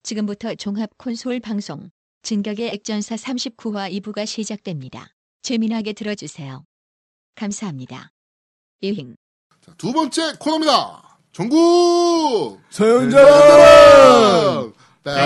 지금부터 종합 콘솔 방송 진격의 액전사 39화 2부가 시작됩니다. 재미나게 들어주세요. 감사합니다. 이행. 자, 두 번째 코너입니다. 전국 사연자랑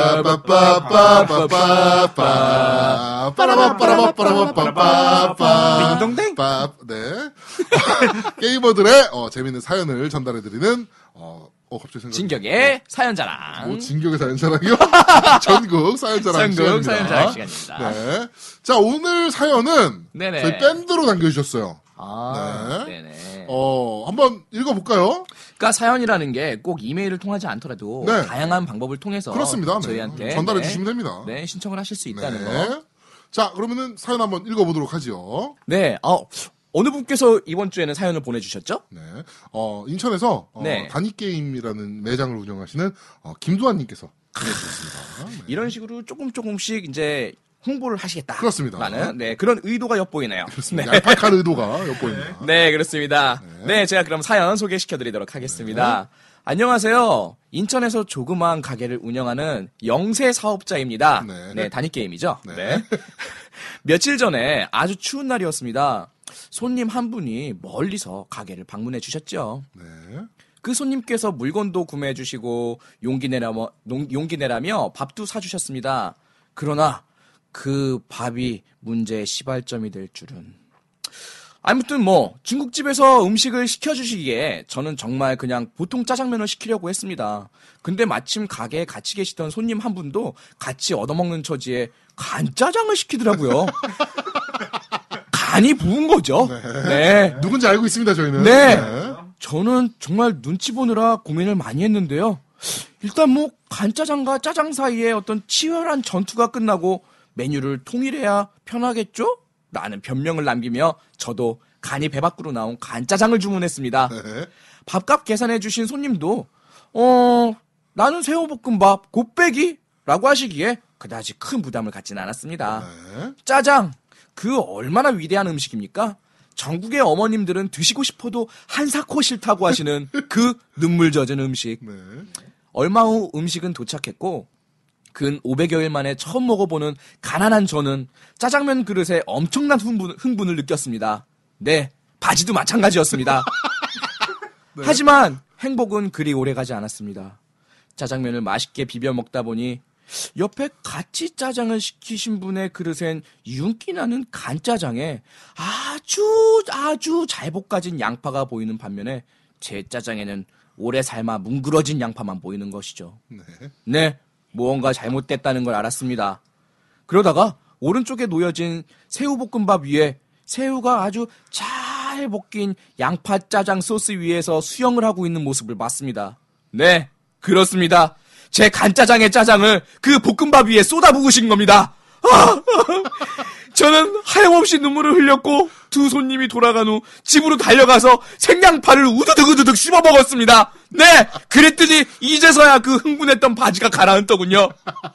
빠빠빠빠빠빠빠 빠라바빠라바빠라바빠빠 딩동댕. 네. 게이머들의 재밌는 사연을 전달해드리는 갑자기 생각. 진격의 사연자랑. 진격의 사연자랑이요? 전국 사연자랑 전국 시간입니다. 사연자랑 시간입니다. 네. 자, 오늘 사연은 네네. 저희 밴드로 남겨주셨어요. 아, 네. 네네. 한번 읽어볼까요? 그러니까 사연이라는 게 꼭 이메일을 통하지 않더라도 네. 다양한 방법을 통해서 그렇습니다. 저희한테 전달해 주시면 됩니다. 네, 신청을 하실 수 있다는 네. 거. 자, 그러면은 사연 한번 읽어보도록 하죠. 네. 어느 분께서 이번 주에는 사연을 보내주셨죠? 네. 인천에서 네. 단위게임이라는 매장을 운영하시는 김두환님께서 보내주셨습니다. 네. 이런 식으로 조금씩 이제 홍보를 하시겠다. 그렇습니다. 라는 네, 그런 의도가 엿보이네요. 그렇습니다. 네. 얄팍한 의도가 엿보입니다. 네, 그렇습니다. 네, 제가 그럼 사연 소개시켜드리도록 하겠습니다. 안녕하세요. 인천에서 조그마한 가게를 운영하는 영세 사업자입니다. 네, 단위게임이죠. 네. 며칠 전에 아주 추운 날이었습니다. 손님 한 분이 멀리서 가게를 방문해 주셨죠. 네. 그 손님께서 물건도 구매해 주시고 용기 내라며 밥도 사주셨습니다. 그러나 그 밥이 문제의 시발점이 될 줄은. 아무튼 중국집에서 음식을 시켜주시기에 저는 정말 그냥 보통 짜장면을 시키려고 했습니다. 근데 마침 가게에 같이 계시던 손님 한 분도 같이 얻어먹는 처지에 간짜장을 시키더라고요. 간이 부은 거죠. 네. 누군지 알고 있습니다, 저희는. 네. 저는 정말 눈치 보느라 고민을 많이 했는데요. 일단 간짜장과 짜장 사이에 어떤 치열한 전투가 끝나고 메뉴를 통일해야 편하겠죠? 라는 변명을 남기며 저도 간이 배 밖으로 나온 간짜장을 주문했습니다. 네. 밥값 계산해 주신 손님도 나는 새우볶음밥 곱빼기 라고 하시기에 그다지 큰 부담을 갖진 않았습니다. 네. 짜장, 그 얼마나 위대한 음식입니까? 전국의 어머님들은 드시고 싶어도 한사코 싫다고 하시는 그 눈물 젖은 음식. 네. 얼마 후 음식은 도착했고 근 500여일 만에 처음 먹어보는 가난한 저는 짜장면 그릇에 엄청난 흥분을 느꼈습니다. 네, 바지도 마찬가지였습니다. 네. 하지만 행복은 그리 오래가지 않았습니다. 짜장면을 맛있게 비벼 먹다 보니 옆에 같이 짜장을 시키신 분의 그릇엔 윤기나는 간짜장에 아주 잘 볶아진 양파가 보이는 반면에 제 짜장에는 오래 삶아 뭉그러진 양파만 보이는 것이죠. 네, 무언가 잘못됐다는 걸 알았습니다. 그러다가 오른쪽에 놓여진 새우볶음밥 위에 새우가 아주 잘 볶인 양파 짜장 소스 위에서 수영을 하고 있는 모습을 봤습니다. 네, 그렇습니다. 제 간짜장의 짜장을 그 볶음밥 위에 쏟아부으신 겁니다. 저는 하염없이 눈물을 흘렸고 두 손님이 돌아간 후 집으로 달려가서 생양파를 우드득 씹어 먹었습니다. 네, 그랬더니 이제서야 그 흥분했던 바지가 가라앉더군요.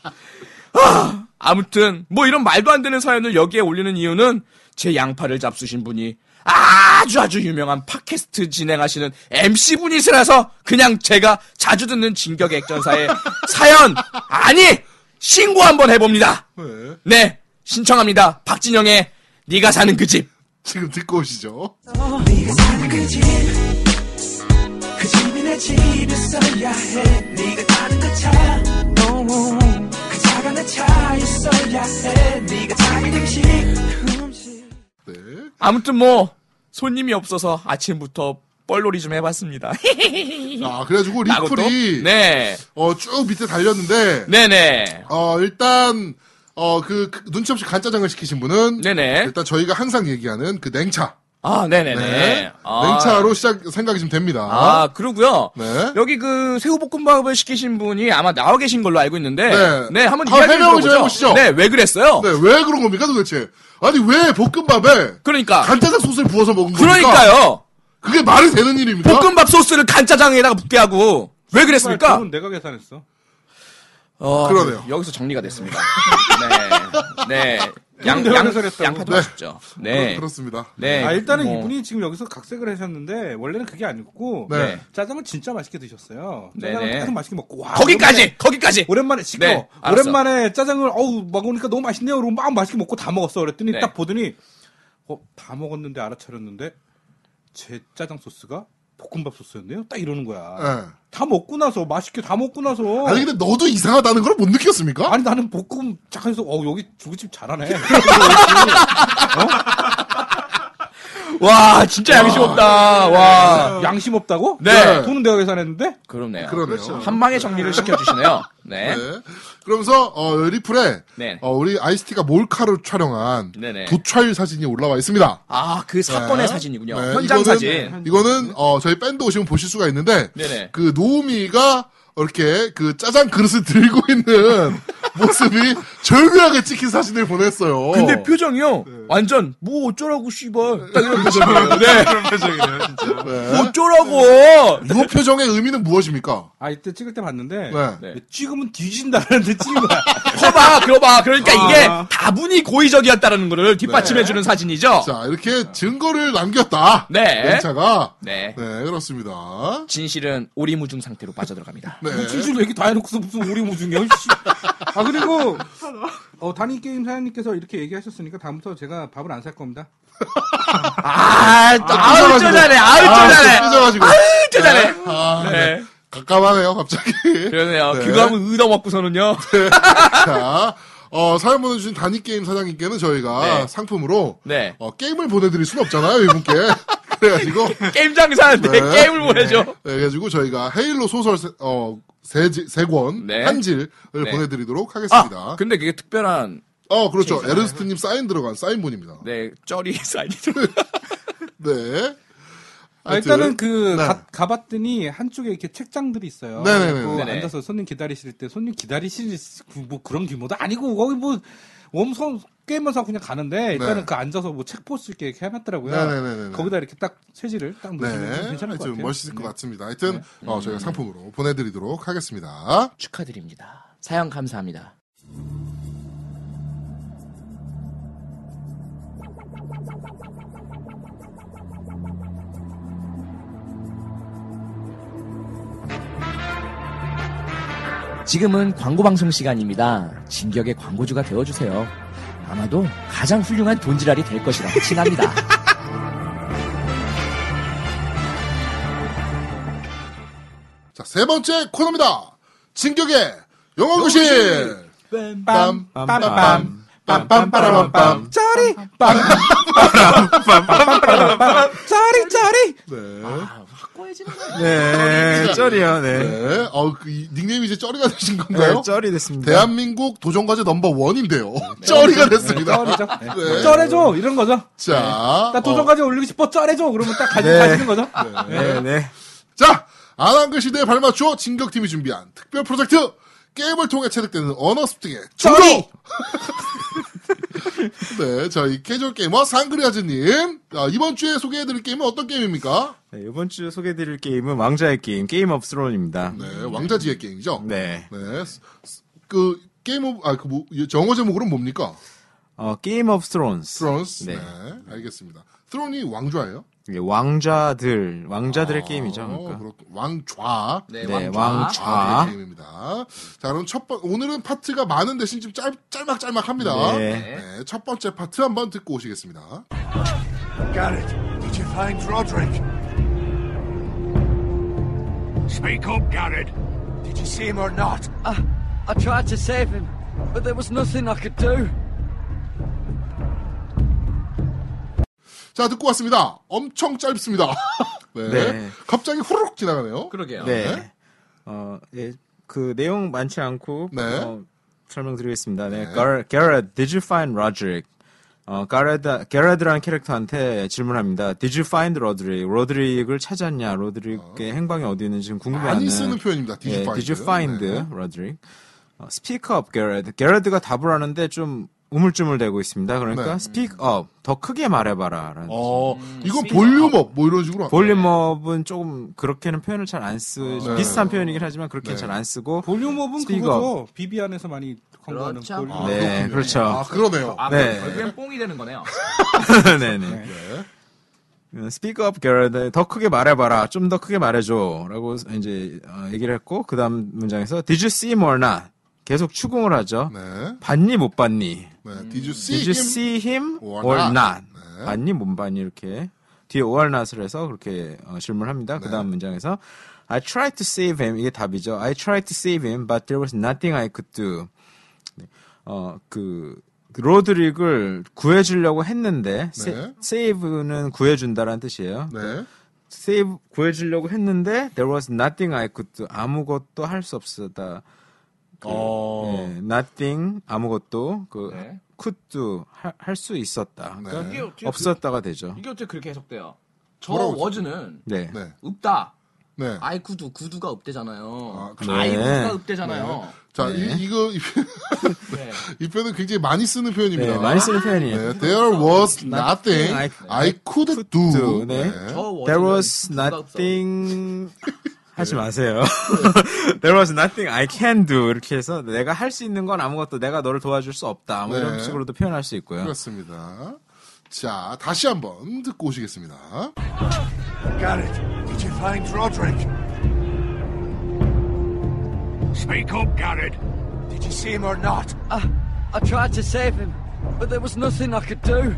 아무튼 이런 말도 안 되는 사연을 여기에 올리는 이유는 제 양파를 잡수신 분이 아주 유명한 팟캐스트 진행하시는 MC분이시라서 그냥 제가 자주 듣는 진격의 액전사의 사연 신고 한번 해봅니다. 네, 신청합니다. 박진영의 네가 사는 그 집. 지금 듣고 오시죠. 네가 사는 그 집, 그 집이 내 집이었어야 해. 네가 타는 그 차, 그 차가 내 차였어야 해. 네가 자기 음식. 네. 아무튼 손님이 없어서 아침부터 뻘놀이 좀 해봤습니다. 그래가지고 리플이 네. 쭉 밑에 달렸는데 네네. 일단 눈치 없이 간짜장을 시키신 분은 네네. 일단 저희가 항상 얘기하는 그 냉차. 네네네. 네. 냉차로 생각이 좀 됩니다. 그러고요. 네. 여기 그 새우볶음밥을 시키신 분이 아마 나와 계신 걸로 알고 있는데, 네. 한번 이야기를 해명을 좀 들어보죠. 해보시죠. 네, 왜 그랬어요? 네, 왜 그런 겁니까 도대체? 아니 왜 볶음밥에 그러니까 간짜장 소스를 부어서 먹은 겁니까? 그러니까요. 그게 말이 되는 일입니까? 볶음밥 소스를 간짜장에다가 붓게 하고 왜 그랬습니까? 그건 내가 계산했어. 그러네요. 여기서 정리가 됐습니다. 네. 양파도 네. 맛있죠. 네. 그렇습니다. 네. 일단은 뭐, 이분이 지금 여기서 각색을 하셨는데 원래는 그게 아니고 네. 짜장을 진짜 맛있게 드셨어요. 네네. 짜장을 계속 맛있게 먹고 와 거기까지. 오랜만에 시켜 네, 알았어. 오랜만에 짜장을 먹으니까 너무 맛있네요. 그러고 막 맛있게 먹고 다 먹었어. 그랬더니 네. 딱 보더니 다 먹었는데 알아차렸는데 제 짜장 소스가 볶음밥 소스였네요. 딱 이러는 거야. 네. 다 먹고 나서 맛있게 다 먹고 나서 아니 근데 너도 이상하다는 걸 못 느꼈습니까? 아니 나는 볶음 잠깐해서 여기 중국집 잘하네. 와, 진짜 양심 없다. 와. 양심 없다고? 네. 돈은 내가 계산했는데? 그러네요. 그러네요. 한 방에 정리를 시켜주시네요. 네. 네. 그러면서 리플에 네. 우리 아이스티가 몰카로 촬영한 네네. 도촬 사진이 올라와 있습니다. 아, 그 사건의 네. 사진이군요. 네, 현장 이거는- 사진. 이거는 저희 밴드 오시면 보실 수가 있는데 네네. 그 노우미가 이렇게 그 짜장 그릇을 들고 있는 모습이 절묘하게 찍힌 사진을 보냈어요. 근데 표정이요. 완전 뭐 어쩌라고 씨발. 딱 이런 표정이에요. 네. 그런 표정이네요, 진짜. 네. 뭐 어쩌라고. 이 표정의 의미는 무엇입니까? 이때 찍을 때 봤는데 네. 찍으면 뒤진다는데 찍은 거야. 거봐. 그러니까 아. 이게 다분히 고의적이었다라는 거를 뒷받침해주는 사진이죠. 자, 이렇게 증거를 남겼다. 네. 멘차가. 네. 네, 그렇습니다. 진실은 오리무중 상태로 빠져들어갑니다. 네. 진실 얘기 다 해놓고서 무슨 오리무중이야. 씨. 그리고 단위 게임 사장님께서 이렇게 얘기하셨으니까 다음부터 제가 밥을 안 살 겁니다. 아우 쪼잔해. 삐져가지고. 쪼잔해. 네. 깜깜하네요, 갑자기. 그러네요. 네. 그거 한번 얻어먹고서는요. 자, 사연 보내주신 단위게임 사장님께는 저희가 네. 상품으로, 네. 게임을 보내드릴 순 없잖아요, 이분께. 그래가지고. 게임 장사하는데 네. 게임을 보내줘. 네, 그래가지고 저희가 헤일로 소설, 세 권, 네. 한 질을 네. 보내드리도록 하겠습니다. 근데 그게 특별한, 그렇죠. 에르스트님 사인 들어간 사인본입니다. 네, 쩌리 사이드. 네. 일단은 네. 가봤더니 한쪽에 이렇게 책장들이 있어요. 네네네. 그리고 네네. 앉아서 손님 기다리실 때 손님 기다리실 뭐 그런 규모도 아니고 거기 뭐 웜선 게임만 그냥 가는데 일단은 네. 그 앉아서 뭐 책 볼 수 있게 이렇게 해놨더라고요. 네네네네. 거기다 이렇게 딱 쇠지를 딱 놓으시면 좀 괜찮을 것 하여튼 같아요. 멋있을 것 네. 같습니다. 하여튼, 저희가 상품으로 보내드리도록 하겠습니다. 축하드립니다. 사연 감사합니다. 지금은 광고 방송 시간입니다. 진격의 광고주가 되어주세요. 아마도 가장 훌륭한 돈지랄이 될 것이라 확신합니다. 자, 세 번째 코너입니다. 진격의 영화교실! 빰, 빰빰빰, 빰빰빠라빰빰. 짜리 짜리 네. 확고해지는 거예요. 네, 쩔이요, 네. 네. 이 닉네임이 이제 쩌리가 되신 건가요? 네, 쩔이 됐습니다. 대한민국 도전과제 넘버1인데요. 쩌리가 됐습니다. 쩔이죠. 네. 쩔해줘 이런 거죠. 자, 나 도전까지 올리고 싶어 쩔해줘 그러면 딱 네. 가지는 거죠. 네, 네. 자, 안한글 시대에 발맞추어 진격팀이 준비한 특별 프로젝트 게임을 통해 체득되는 언어 습득의 중독! 네, 저희 캐주얼 게이머 상그리아즈님. 이번 주에 소개해드릴 게임은 어떤 게임입니까? 네, 이번 주 소개해드릴 게임은 왕자의 게임, 게임 오브 스론입니다. 네, 왕자지의 게임이죠? 네. 네. 정어 제목으로는 뭡니까? 게임 오브 스론스. 스론스. 네. 네, 알겠습니다. 스론이 왕좌예요? 이게 왕자들의 게임이죠. 그러니까. 왕좌. 네, 네, 왕좌. 왕좌. 네, 게임입니다. 자, 그럼 오늘은 파트가 많은 대신 좀 짤막짤막합니다. 네. 네, 첫 번째 파트 한번 듣고 오시겠습니다. Garrett, did you find Roderick? Speak up, Garrett. Did you see him or not? I tried to save him, but there was nothing I could do. 자, 듣고 왔습니다. 엄청 짧습니다. 네. 네. 갑자기 후루룩 지나가네요. 그러게요. 네. 예, 그 내용 많지 않고 네. 설명드리겠습니다. 네. 네. Garrett, did you find Roderick? 게레드라는 캐릭터한테 질문합니다. Did you find Roderick? 로드릭을 찾았냐? 로드릭의 행방이 어디 있는지 지금 궁금해하는. 많이 쓰는 표현입니다. Did you find? Did you find 네. Roderick? Speak up, Garrett. 게레드가 답을 하는데 좀 우물쭈물대고 있습니다. 그러니까 네. speak up, 더 크게 말해봐라라는. 이건 볼륨업 뭐 이런 식으로. 볼륨업은 조금 그렇게는 표현을 잘 안 네. 비슷한 표현이긴 하지만 그렇게는 네. 잘 안 쓰고. 볼륨업은 speak 그거죠. 비비안에서 많이 광고하는 그렇죠. 볼륨. 네, 그렇죠. 아, 그러네요. 네. 결국엔 뽕이 되는 거네요. 네네. Speak up, Garrett. 더 크게 말해봐라. 좀 더 크게 말해줘라고 이제 얘기를 했고 그 다음 문장에서 Did you see him or not? 계속 추궁을 하죠. 네. 봤니 못 봤니? 네. Did you see Did you him? see him or or not? not? 네. 봤니 못 봤니 이렇게 뒤에 or not을 해서 그렇게 질문합니다. 그 다음 문장에서 I tried to save him. 이게 답이죠. I tried to save him, but there was nothing I could do. 로드릭을 구해주려고 했는데 네. save는 구해준다라는 뜻이에요. 네. save 구해주려고 했는데 there was nothing I could do. 아무것도 할 수 없었다. nothing 아무것도 네. could do 할 수 있었다. 네. 그러니까 이게 어떻게 없었다가 되죠. 이게 어떻게 그렇게 해석돼요? 저 뭐라고 워즈는 네. 네. 없다. 네. 아이 구두가 없대잖아요. 아, 아이 네. 구두가 없대잖아요. 자, 네. 네. 이 표현은 굉장히 많이 쓰는 표현입니다. 네, 많이 쓰는 표현이에요. 네, there was nothing I could do. 네. 저 워즈는 There was 구두가 nothing 하지 마세요. There was nothing I can do 이렇게 해서 내가 할 수 있는 건 아무것도 내가 너를 도와줄 수 없다. 뭐 네. 이런 식으로도 표현할 수 있고요. 그렇습니다. 자, 다시 한번 듣고 오시겠습니다. Garrett, did you find Roderick? Speak up, Garrett. Did you see him or not? I tried to save him, but there was nothing I could do.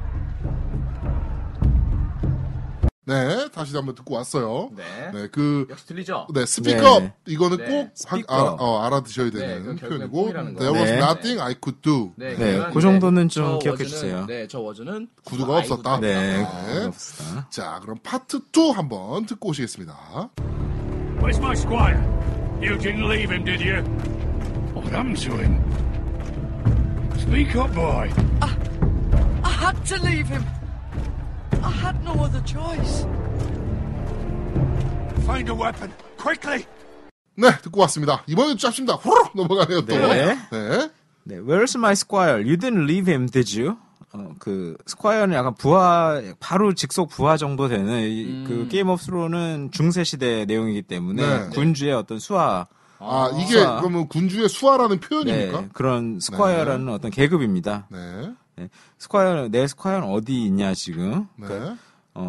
네, 다시 한번 듣고 왔어요. 네. 네, 역시 들리죠? 네, 스피커 네. 이거는 네. 꼭 스피커. 알아두셔야 네, 되는 그건 결국엔 표현이고, 뽕이라는 there 거예요. was 네. nothing I could do. 네, 그러면 그 정도는 좀 저 기억해 워즈는- 주세요. 네, 저 워즈는 구두가 아이 없었다. 네, 네. 없었다. 자, 그럼 파트 2 한번 듣고 오시겠습니다. Where's my squire? You didn't leave him, did you? What happened to him? Speak up, boy. I had to leave him. I had no other choice. Find a weapon, quickly. 네, 듣고 왔습니다. 이번엔 짧습니다. 후루룩 넘어가네요, 또. 네. 네. 네, Where's my squire? You didn't leave him, did you? 그 스콰이어는 약간 부하 바로 직속 부하 정도 되는 그 게임 오브 스로는 중세 시대 내용이기 때문에 네. 군주의 어떤 수하 아, 이게 수하. 그러면 군주의 수하라는 표현입니까? 네, 그런 스콰이어라는 어떤 계급입니다. 네. 네. 내 스콰이어는 어디 있냐 지금? 네. 그러니까,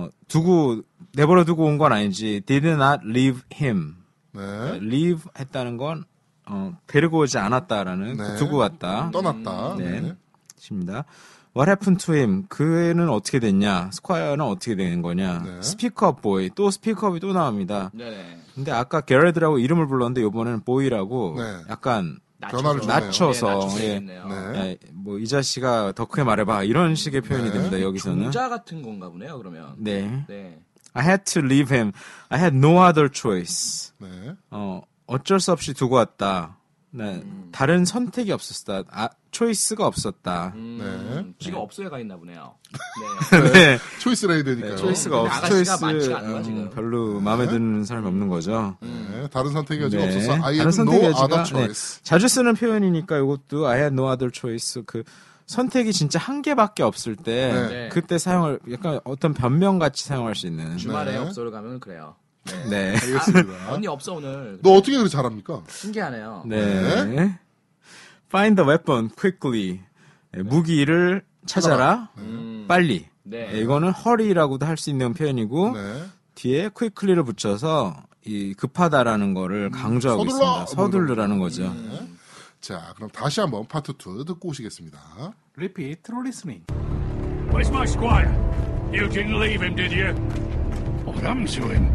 내버려 두고 온 건 아니지. Did not leave him. 네. leave 했다는 건 데리고 오지 않았다라는 네. 두고 왔다. 떠났다. 네. 네. 입니다. What happened to him? 그는 어떻게 됐냐? 스콰이어는 어떻게 된 거냐? 네. 스피커업 보이. 또 스피커업이 또 나옵니다. 네네. 근데 아까 게레드라고 이름을 불렀는데 이번에는 보이라고 네. 약간 변화를 주네요. 낮춰서 네, 예. 낮춰야겠네요. 네. 야, 뭐 이 자식아 더 크게 말해봐 이런 식의 표현이 네. 됩니다. 여기서는. 종자 같은 건가 보네요. 그러면. 네. 네. I had to leave him. I had no other choice. 네. 어쩔 수 없이 두고 왔다. 네. 다른 선택이 없었다. 초이스가 없었다. 지가 없어야 가 있나 보네요. 네. 초이스를 해야 되니까요. 초이스가 근데 없어. 아가씨가 초이스 많지가 않은 거야, 지금. 별로 마음에 드는 사람이 없는 거죠. 네. 다른 선택이 아직 네. 없었어. I 다른 had no 선택의 other 여지가, choice. 자주 쓰는 표현이니까 이것도 I had no other choice. 그 선택이 진짜 한 개밖에 없을 때 네. 그때 사용을 약간 어떤 변명 같이 사용할 수 있는. 주말에 네. 업소를 가면 그래요. 네. 알겠습니다. 언니 없어 오늘. 너 어떻게 그렇게 잘합니까? 신기하네요. 네. Find the weapon quickly. 네, 무기를 찾아라. 빨리. 네. 네, 이거는 hurry라고도 할 수 있는 표현이고 네. 뒤에 quickly를 붙여서 이 급하다라는 거를 강조하고 서둘러! 있습니다. 서둘르라는 거죠. 자, 그럼 다시 한번 파트 2 듣고 오시겠습니다. Repeat through listening. Where's my squire? You didn't leave him, did you? What happened to him?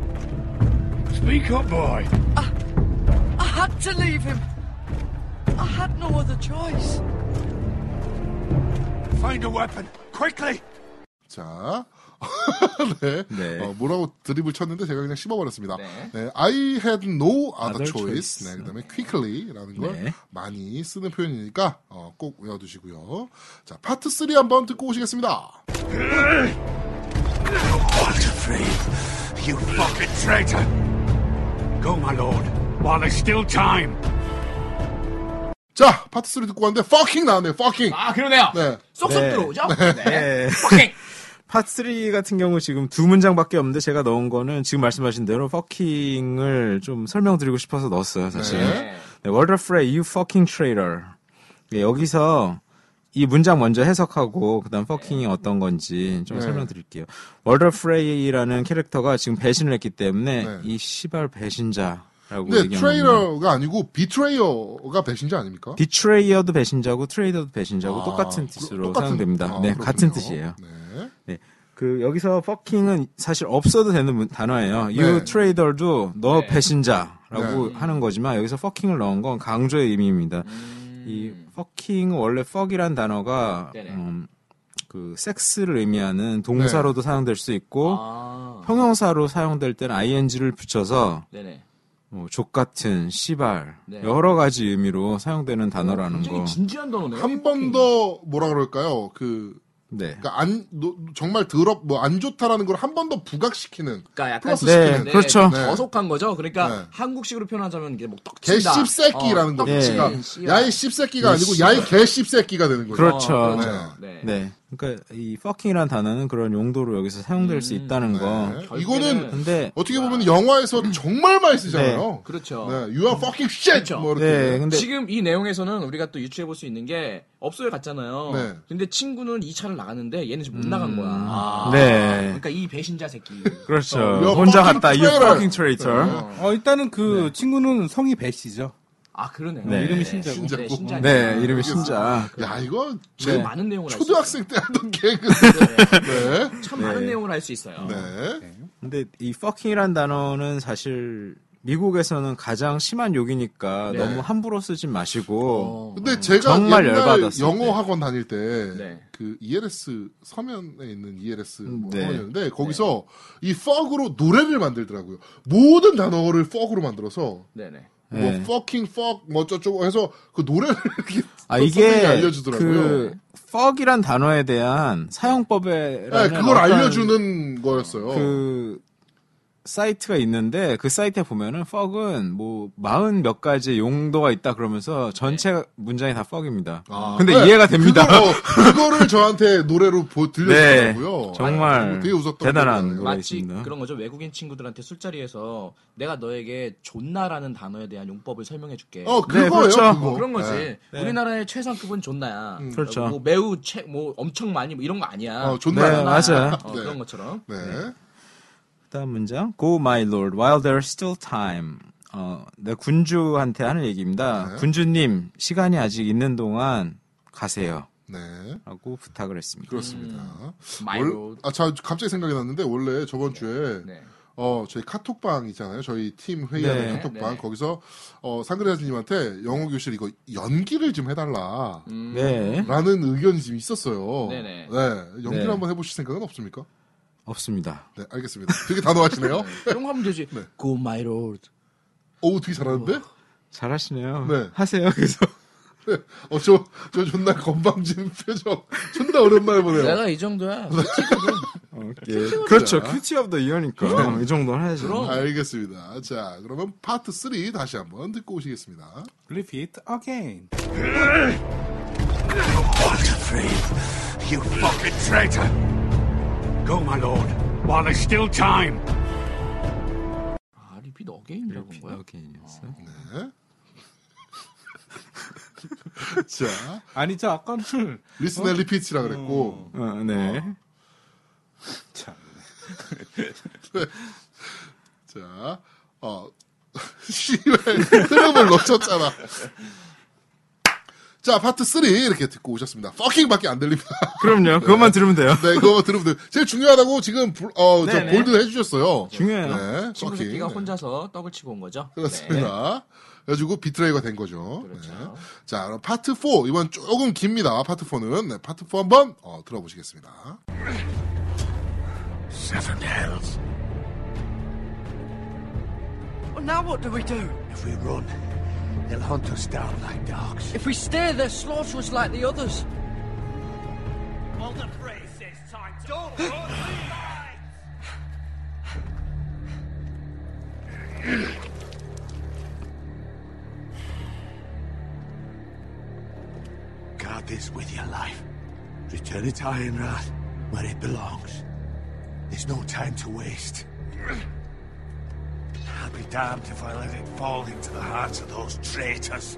Speak up, boy. I had to leave him. I had no other choice. Find a weapon, quickly. 자, 네. 네. 뭐라고 드립을 쳤는데 제가 그냥 씹어버렸습니다. 네. 네, I had no other Other choice. choice. 네, 그다음에 quickly라는 걸 네. 많이 쓰는 표현이니까 꼭 외워두시고요. 자, 파트 3 한번 듣고 오시겠습니다. Walter you fucking traitor. Go, my lord, while there's still time. 자, 파트 3 듣고 왔는데 fucking 나왔네요. fucking. 아, 그러네요. 네. 쏙쏙 네. 들어오죠? 네. 오케이. 파트 3 같은 경우 지금 2문장밖에 없는데 제가 넣은 거는 지금 말씀하신 대로 fucking을 좀 설명드리고 싶어서 넣었어요, 사실. 네. 네, World of Frey, you fucking traitor. 네, 여기서 이 문장 먼저 해석하고 그다음 fucking이 어떤 건지 좀 네. 설명드릴게요. World of Frey라는 캐릭터가 지금 배신을 했기 때문에 네. 이 시발 배신자라고 근데 얘기하는 트레이러가 아니고 비트레이어가 배신자 아닙니까? 비트레이어도 배신자고 트레이더도 배신자고 아, 똑같은 뜻으로 똑같은- 사용됩니다. 아, 네, 그렇군요. 같은 뜻이에요. 네. 그 여기서 fucking은 사실 없어도 되는 단어예요. 네. You trader도 너 네. 배신자라고 네. 하는 거지만 여기서 fucking을 넣은 건 강조의 의미입니다. 이 fucking은 원래 fuck이란 단어가 네네. 그 섹스를 의미하는 동사로도 사용될 수 있고 아. 형용사로 사용될 때는 ing를 붙여서 네네. 뭐 족같은 시발 네. 여러 가지 의미로 사용되는 단어라는 굉장히 거. 진지한 단어네요. 한 번 더 뭐라 그럴까요? 네. 그러니까 정말 안 좋다라는 걸 한 번 더 부각시키는. 그러니까 약간 플러스 네, 시키는. 그렇죠. 네. 저속한 거죠. 그러니까 네. 한국식으로 표현하자면 이게 뭐 떡친다. 개 씹새끼라는 어, 거죠. 떡친 네. 씨야. 야이 씹새끼가 아니고 야이 개 씹새끼가 되는 거죠. 그렇죠. 그렇죠. 네. 네. 그러니까 이 fucking이라는 단어는 그런 용도로 여기서 사용될 수 있다는 거. 네. 결국에는- 이거는 근데 어떻게 보면 영화에서 정말 많이 쓰잖아요. 그렇죠. 네. You are fucking shit. 그렇죠. 뭐 이렇게. 네, 근데 지금 이 내용에서는 우리가 또 유추해 볼 수 있는 게 업소에 갔잖아요. 네. 근데 친구는 2차를 나갔는데 얘는 지금 못 나간 거야. 네. 그러니까 이 배신자 새끼. 그렇죠. You're 혼자 fucking 갔다. You traitor. fucking traitor. 일단은 그 친구는 성이 배시죠. 아, 그러네요. 네. 이름이 신자고. 신자고. 네, 신자. 네, 이름이 신자. 야, 이거 제일 제 많은 내용을 초등학생 때 하던 개그. 할 수 있어요. 네. 네. 참 많은 내용을 할 수 있어요. 네. 근데 이 fucking이란 단어는 사실 미국에서는 가장 심한 욕이니까 네. 너무 함부로 쓰진 마시고 근데 제가 정말 옛날 열받았을 영어 때. 학원 다닐 때 네. 그 ELS 서면에 있는 ELS 네. 학원이었는데 거기서 이 fuck으로 노래를 만들더라고요. 모든 단어를 fuck으로 만들어서 네네. 뭐 네. fucking fuck 뭐 어쩌고 해서 그 노래를 이렇게 이게 선생님이 알려주더라고요. 그 fuck이란 단어에 대한 사용법에 네, 그걸 알려주는 거였어요. 그 사이트가 있는데 그 사이트에 보면은 fuck은 뭐 40 몇 가지 용도가 있다 그러면서 전체 문장이 다 fuck입니다. 근데 네, 이해가 됩니다. 그거를 저한테 노래로 들려주더라고요. 네, 정말 되게 웃었던 대단한 기억이 나요. 노래 마치 있습니다. 그런 거죠. 외국인 친구들한테 술자리에서 내가 너에게 존나라는 단어에 대한 용법을 설명해 줄게. 그거예요. 그렇죠. 그거. 그런 거지. 네. 우리나라의 최상급은 존나야. 그렇죠. 뭐 매우 뭐 엄청 많이 뭐 이런 거 아니야. 존나. 네, 맞아요. 네. 그런 것처럼. 네. 다음 문장. Go my lord while there's still time. 내 군주한테 하는 얘기입니다. 네. 군주님, 시간이 아직 있는 동안 가세요. 네. 라고 부탁을 했습니다. 그렇습니다. My lord. 자, 갑자기 생각이 났는데, 원래 저번 주에, 네. 저희 카톡방 있잖아요. 저희 팀 회의하는 네. 카톡방. 네. 거기서, 상그레아즈님한테 영어 교실 이거 연기를 좀 해달라. 네. 라는 의견이 지금 있었어요. 네네. 네. 연기를 네. 한번 해보실 생각은 없습니까? 없습니다. 네, 알겠습니다. 되게 단호하시네요. 이런 거 하면 되지. 네. Go my lord. 되게 잘하는데? 잘하시네요. 네. 하세요. 계속. 저 존나 건방진 표정. 존나 어렵나 해보네요. 내가 이 정도야. 그렇죠. 큐티 오브 더 이어니까 이 정도는 해야죠. 그럼. 알겠습니다. 자, 그러면 파트 3 다시 한번 듣고 오시겠습니다. Repeat again. Walter Free, you fucking traitor! Go, my lord, while there's still time. 아, 리핏 어게인이라고 한 거야? 오케이였어요. 네. 자, 아니, 저 아까는. 리슨 앤 리피츠라 그랬고. 네. 참. 자, 흐름을 놓쳤잖아. 자, 파트 3 이렇게 듣고 오셨습니다. fucking밖에 안 들립니다. 그럼요. 그것만 들으면 돼요. 네, 그거만 들으면 돼요. 제일 중요하다고 지금, 저 네네. 볼드 해주셨어요. 중요해요. 네, 친구 fucking. 새끼가 네. 혼자서 떡을 치고 온 거죠. 네. 그렇습니다. 그래가지고 비트레이가 된 거죠. 그렇죠. 네. 자, 그럼 파트 4. 이번 조금 깁니다. 파트 4는. 네, 파트 4 한번, 들어보시겠습니다. Seven hells. Well, now what do we do? If we run, they'll hunt us down like dogs. If we stay, they'll slaughter us like the others. Walter Frey says time to don't start this with your life. Return it to Ironrath, where it belongs. There's no time to waste. I'll be damned if I let it fall into the hearts of those traitors.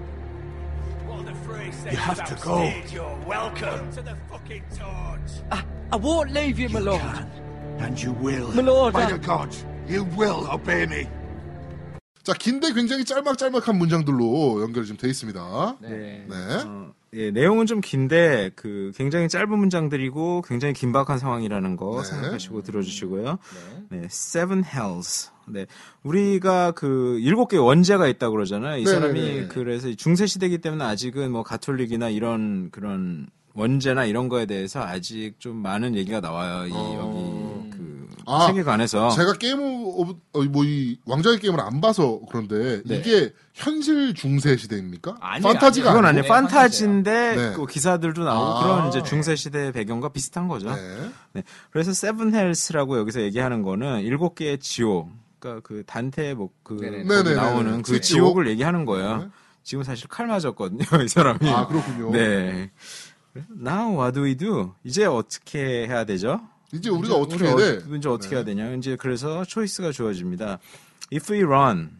You have to go. You're welcome to the fucking torch. I won't leave you, my You lord. can, and you will. My lord, By the gods, you will obey me. 자, 긴데 굉장히 짤막짤막한 문장들로 연결이 좀 돼 있습니다. 네. 네. 예, 내용은 좀 긴데 굉장히 짧은 문장들이고 굉장히 긴박한 상황이라는 거 네. 생각하시고 들어주시고요. 네, Seven Hells. 네, 우리가 7개의 원죄가 있다고 그러잖아요. 이 네, 사람이 네, 네. 그래서 중세 시대이기 때문에 아직은 뭐 가톨릭이나 이런 그런 원죄나 이런 거에 대해서 아직 좀 많은 얘기가 나와요. 여기 세계관에서. 제가 게임 오브 이 왕좌의 게임을 안 봐서 그런데 네. 이게 현실 중세 시대입니까? 아니에요, 판타지가 그건 아니고? 아니에요. 판타지인데 네. 그 기사들도 나오고 아. 그런 이제 중세 시대 배경과 비슷한 거죠. 네. 네. 그래서 세븐 헬스라고 여기서 얘기하는 거는 7개의 지옥. 그러니까 그 단테 네네. 네네네. 나오는 그 그 지옥을 얘기하는 거예요. 네. 지금 사실 칼 맞았거든요, 이 사람이. 아, 그렇군요. 네. Now what do we do? 이제 어떻게 해야 되죠? 이제 우리가 어떻게 해야 돼? 이제 어떻게 네. 해야 되냐? 이제 그래서 초이스가 주어집니다. If we run,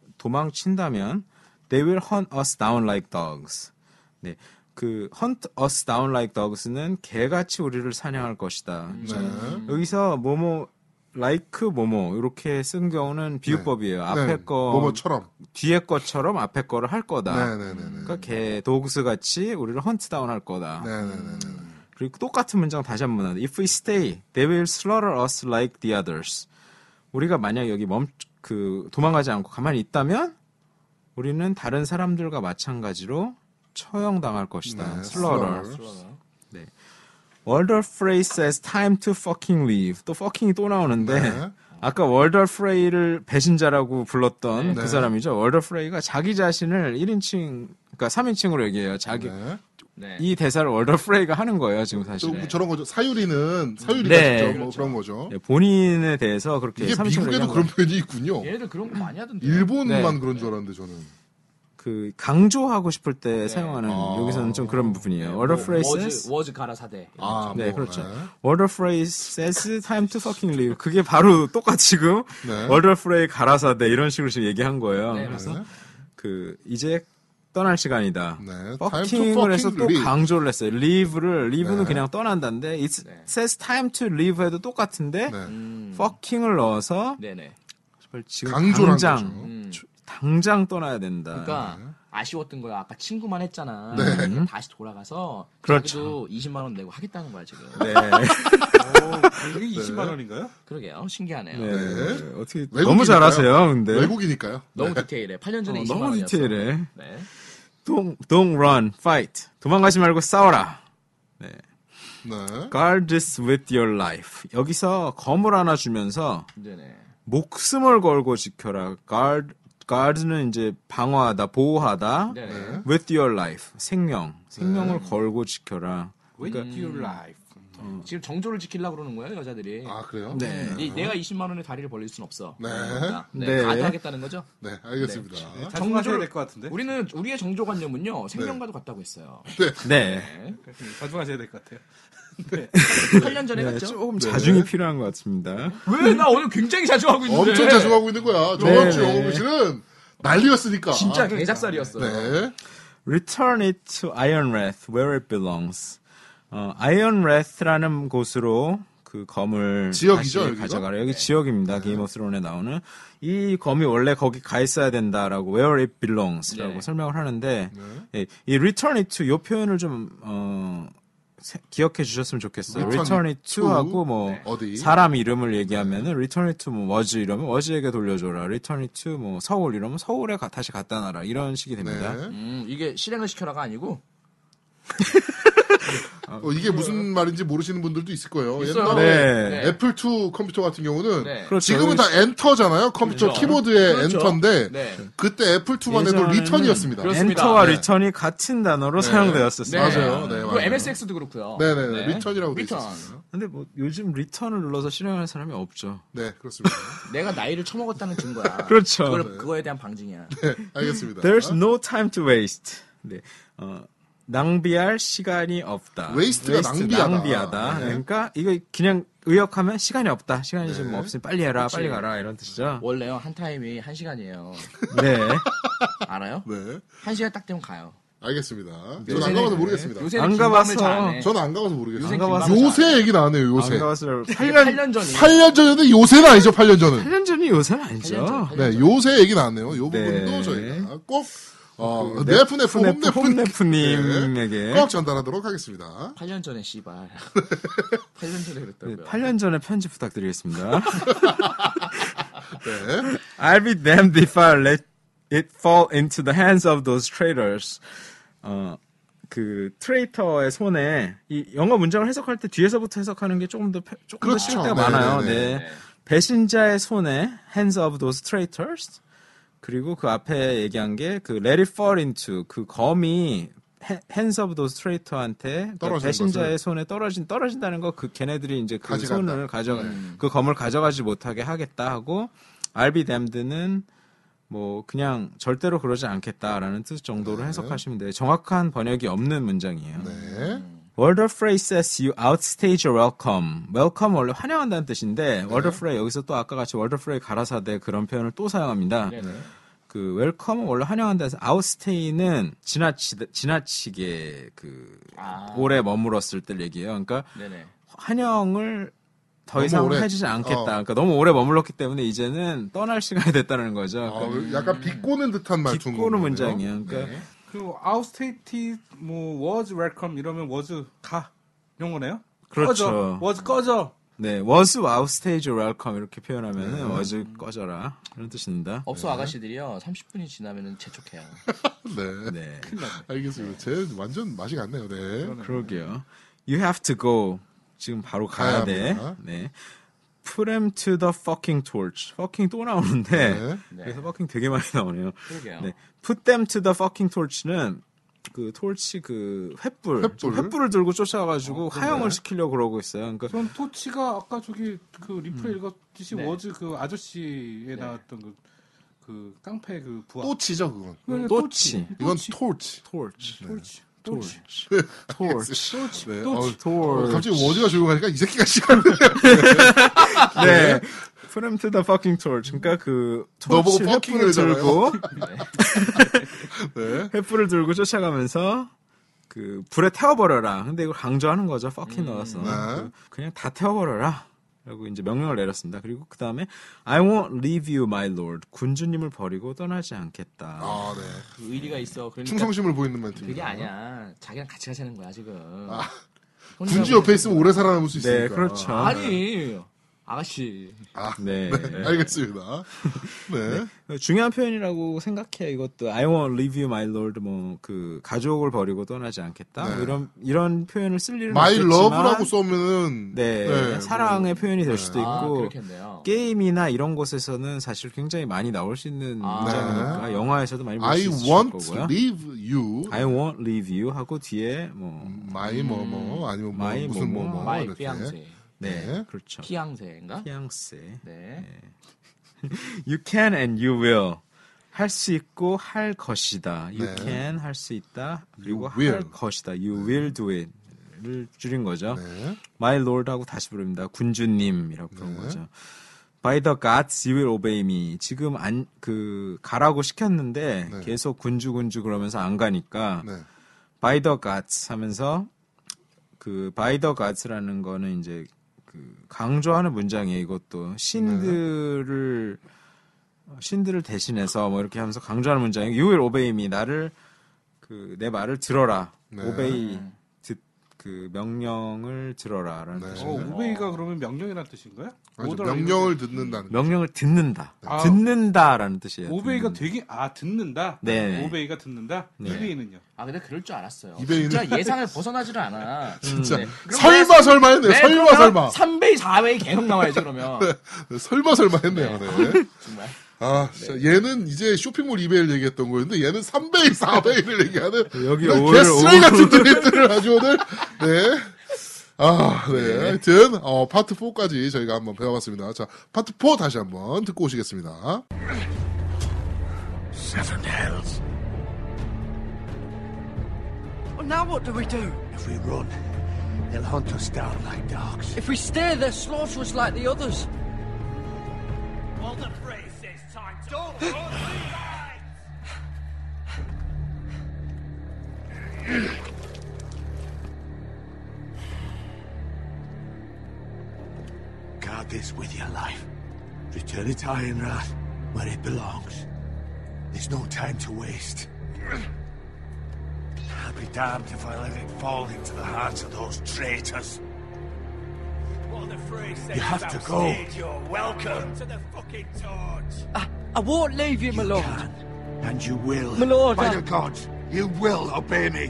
도망친다면 they will hunt us down like dogs. 네. 그 hunt us down like dogs는 개같이 우리를 사냥할 것이다. 네. 여기서 뭐뭐 like 뭐뭐 이렇게 쓴 경우는 비유법이에요. 앞에 네. 거 뭐뭐처럼. 뒤에 것처럼 앞에 거를 할 거다. 네네네. 그러니까 개 도그스 같이 우리를 헌트 다운 할 거다. 네네네. 그리고 똑같은 문장 다시 한번 하다. If we stay, they will slaughter us like the others. 우리가 만약 여기 도망가지 않고 가만히 있다면 우리는 다른 사람들과 마찬가지로 처형당할 것이다. 네, slaughter. 네. Walder Frey says time to fucking leave. 또 fucking이 또 나오는데 네. 아까 월더 프레이를 배신자라고 불렀던 네. 그 사람이죠. 월더 프레이가 자기 자신을 1인칭, 그러니까 3인칭으로 얘기해요. 자기 네. 이 대사를 월더 프레이가 하는 거예요. 지금 사실. 저런 거죠. 사유리는 사유리가 네. 직접 뭐 그런 거죠. 네, 본인에 대해서 그렇게 이게 3인칭으로 미국에도 얘기한 그런 거예요. 표현이 있군요. 얘네들 그런 거 많이 하던데. 일본만 네. 그런 줄 알았는데 저는. 그 강조하고 싶을 때 사용하는 여기서는 좀 그런 부분이에요. 월더 프레이 says 워즈 가라사대. 네, 뭐, 그렇죠. 네. 월더 프레이 says time to fucking leave. 그게 바로 똑같이 지금 네. 월더 프레이 가라사대 이런 식으로 지금 얘기한 거예요. 네, 그래서 네. 이제 떠날 시간이다. 네. fucking을 해서 또 leave. 강조를 했어요. leave는 네. 그냥 떠난다는데 it says time to leave 해도 똑같은데 네. fucking을 넣어서 네네. 지금 강조를 한 당장 거죠. 당장 떠나야 된다. 그러니까 아쉬웠던 거야. 아까 친구만 했잖아. 네. 다시 돌아가서 그렇죠. 자기도 20만 원 내고 하겠다는 거야 지금. 네. 이게 20만 원인가요? 그러게요. 신기하네요. 네. 어떻게 외국이니까요. 너무 잘하세요. 근데 외국이니까요. 너무 디테일해. 8년 전에 20만 너무 원이었어. 디테일해. 네. Don't run, fight. 도망가지 말고 싸워라. 네. 네. Guard this with your life. 여기서 검을 하나 주면서 네네. 목숨을 걸고 지켜라. guard는 이제 방어하다, 보호하다. 네네. with your life. 생명을 걸고 지켜라. With your life. 지금 정조를 지키려고 그러는 거예요, 여자들이. 아, 그래요? 네. 내가 20만 원에 다리를 벌릴 순 없어. 네. 그러니까. 네. 네. 가드하겠다는 거죠. 네, 알겠습니다. 자중하셔야 될 것 같은데. 우리의 정조관념은요, 생명과도 같다고 했어요. 네. 네. 자중하셔야 될 것 같아요. 8년 전에 네, 갔죠? 조금 자중이 필요한 것 같습니다. 왜? 나 오늘 굉장히 자중하고 있는데. 엄청 자중하고 있는 거야. 저번 주 영어 교실은 난리였으니까. 진짜 개작살이었어. 네. Return it to Ironrath, where it belongs. Ironrath라는 곳으로 그 검을 지역이죠, 다시 여기가? 가져가라. 여기 지역입니다. 게임 오브 스론에 나오는 이 검이 원래 거기 가 있어야 된다라고 where it belongs라고 네. 설명을 하는데 예, 이 return it to 이 표현을 좀 기억해 주셨으면 좋겠어요. Return return it it to to 하고 뭐 어디? 사람 이름을 얘기하면은 return it to 뭐 was 이러면 was에게 돌려줘라. return it to 뭐 서울 이러면 서울에 다시 갖다 놔라. 이런 식이 됩니다. 네. 이게 실행을 시켜라가 아니고. 이게 무슨 말인지 모르시는 분들도 있을 거예요. 있어요. 옛날에 네. 애플2 컴퓨터 같은 경우는 네. 그렇죠. 지금은 다 엔터잖아요. 컴퓨터 그렇죠. 키보드의 그렇죠. 엔터인데 네. 그때 애플2만 해도 예전에는 리턴이었습니다. 그렇습니다. 엔터와 네. 리턴이 같은 단어로 사용되었었어요. 맞아요. 네, 그리고 맞아요. MSX도 그렇고요. 네네네. 리턴이라고 돼 리턴. 있었어요. 근데 뭐 요즘 리턴을 눌러서 실행하는 사람이 없죠. 네, 그렇습니다. 내가 나이를 처먹었다는 증거야. 그렇죠. 그거에 대한 방증이야. 네, 알겠습니다. There's no time to waste. 네. 낭비할 시간이 없다. 웨이스트가 낭비하다. 낭비하다. 네. 그러니까 이거 그냥 의역하면 시간이 없다. 시간이 좀 없으니 빨리 해라. 그치. 빨리 가라. 이런 뜻이죠. 원래요 한 타임이 1시간이에요. 네. 알아요? 네. 1시간 딱 되면 가요. 알겠습니다. 네. 저는 안 가봐서 모르겠습니다. 요새는 안 긴 밤을 가봐서. 잘 안 해. 저는 안 가봐서 모르겠어요. 요새 안 긴 가봐서. 밤을 잘 요새 안 해. 얘기는 안 해요, 요새. 안 가봤을 8년 전이 8년 전인데 요새는 아니죠, 8년 전은. 8년 전이 요새는 아니죠. 네, 요새 얘기는 안 해요. 요 네. 부분도 저희가 꼭, 그 네프네프 홈네프님에게 꼭 전달하도록 하겠습니다. 8년 전에 씨발 8년 전에 네, 그랬다고요. 8년 전에 편집 부탁드리겠습니다. 네. I'll be damned if I let it fall into the hands of those traitors. 그 트레이터의 손에 이 영어 문장을 해석할 때 뒤에서부터 해석하는 게 조금 더 그렇죠. 쉬울 때가 네, 많아요. 네, 네. 네. 배신자의 손에 hands of those traitors. 그리고 그 앞에 얘기한 게 그 let it fall into 그 검이 hands of those traitor한테 그 떨어지는 배신자의 것을. 손에 떨어진다는 거 그 걔네들이 이제 그 가져간다. 손을 그 검을 가져가지 못하게 하겠다 하고 I'll be damned는 뭐 그냥 절대로 그러지 않겠다라는 뜻 정도로 해석하시면 돼요. 정확한 번역이 없는 문장이에요. 네. Word of phrase says you outstage your welcome. welcome 원래 환영한다는 뜻인데 word of phrase 여기서 또 아까 같이 word of phrase 가라사대 그런 표현을 또 사용합니다. 그 welcome은 원래 환영한다 해서 outstay는 지나치게 그 오래 머물었을 때 얘기예요. 그러니까 네네. 환영을 더 너무 이상 오래- 해주지 않겠다. 그러니까 너무 오래 머물렀기 때문에 이제는 떠날 시간이 됐다는 거죠. 그러니까 약간 비꼬는 듯한 말투인 비꼬는 거군요. 문장이에요. 그러니까 그 outstated 뭐 was welcome 이러면 was 가 이런 거네요. 그렇죠. 꺼져. was 꺼져. 네, was outstage your welcome 이렇게 표현하면은 was 꺼져라 이런 뜻입니다. 업소 아가씨들이요 30분이 지나면은 재촉해요. 네. 네, 알겠습니다. 제 완전 맛이 갔네요. 네. 그러게요. You have to go. 지금 바로 가야 가야 돼. 합니다. 네. Put him to the fucking torch. fucking 또 나오는데 네. 그래서 fucking 되게 많이 나오네요. 그러게요. 네. Put them to the fucking torch는 그 torch 그 횃불을 들고 쫓아가지고 하영을 시키려고 그러고 있어요. 그러니까 전 토치가 아까 저기 그 리플에 읽었듯이 네. was 그 아저씨에 나왔던 그 깡패 그 부하. 또치죠, 그건. 그게 또치. 이건 토치. torch. 토치. torch. 네. torch. 갑자기 워즈가 조용하니까 이 새끼가 시간을 네. Put him to the fucking torch. 그러니까 그 너 보고 torch fucking을 횃불을 들고 네. 횃불을 들고 쫓아가면서 그 불에 태워버려라. 근데 이걸 강조하는 거죠. fucking 넣어서 네. 그냥 다 태워버려라. 라고 이제 명령을 내렸습니다. 그리고 그 다음에 I won't leave you, my lord. 군주님을 버리고 떠나지 않겠다. 아, 네. 의리가 있어. 그러니까 충성심을 보이는 멘트입니다. 그게 아니야. 자기랑 같이 가자는 거야 지금. 군주 옆에 있으면 오래 살아남을 수 있으니까. 네, 그렇죠. 아니 아가씨. 네. 알겠습니다. 네. 중요한 표현이라고 생각해요. 이것도 I won't leave you, my lord. 뭐 그 가족을 버리고 떠나지 않겠다. 네. 뭐 이런 표현을 쓸 일은 My 없겠지만 love라고 써면은 네, 사랑의 표현이 될 수도 아 있고 그렇겠네요. 게임이나 이런 곳에서는 사실 굉장히 많이 나올 수 있는 문장이니까 영화에서도 많이 볼 I 수 있을 want 거고요. to leave you. I won't leave you 하고 뒤에 뭐 my 뭐뭐 아니면 뭐 my 무슨 뭐뭐, 뭐뭐 마이 이렇게. 피앙세. 네, 네. 그렇죠. 피앙세인가? 피앙세. 네. You can and you will. 할 수 있고 할 것이다. You 네. can 할 수 있다. 그리고 You will. 할 것이다. You will do it.를 줄인 거죠. 네. My lord 하고 다시 부릅니다. 군주님이라고 부른 네. 거죠. By the gods you will obey me. 지금 가라고 시켰는데 네. 계속 군주 그러면서 안 가니까 네. by the gods 하면서 그 by the gods라는 거는 이제 그 강조하는 문장이에요. 이것도 신들을 대신해서 뭐 이렇게 하면서 강조하는 문장이에요. You will obey me. 나를 내 말을 들어라. 네. obey 그 명령을 들어라라는 네. 뜻이에요. 우베이가 그러면 명령이라는 뜻인가요? 아니죠. 명령을 듣는다는. 명령을 듣는다. 아. 듣는다라는 뜻이에요. 오베이가 되게 듣는다. 네. 오베이가 듣는다. 네. 이베이는요. 아 근데 그럴 줄 알았어요. 이베이는- 진짜 예상을 벗어나지를 않아. 진짜 네. 그럼 설마 했네요. 설마. 3베이 4베이 계속 나와야지 그러면. 설마 했네요. 네. 정말. 아, 진짜 얘는 이제 쇼핑몰 이베이를 얘기했던 거였는데 얘는 3베이, 4베이를 얘기하는 여기 이런 오늘 개쓰레기 같은 드립들을 아주 오늘 네. 아, 네. 하여튼 파트 4까지 저희가 한번 배워봤습니다. 자, 파트 4 다시 한번 듣고 오시겠습니다. Seven hells. Well, now what do we do? If we run, they'll hunt us down like dogs. If we stay, they'll slaughter us like the others. Well, the phrase says time to... Don't run, Guard this with your life. Return it to Ironrath, where it belongs. There's no time to waste. I'll be damned if I let it fall into the hands of those traitors. Well, the phrase says You have to go. You're welcome to the fucking torch. I won't leave you, my You lord. can, and you will. My lord, By I- the gods, you will obey me.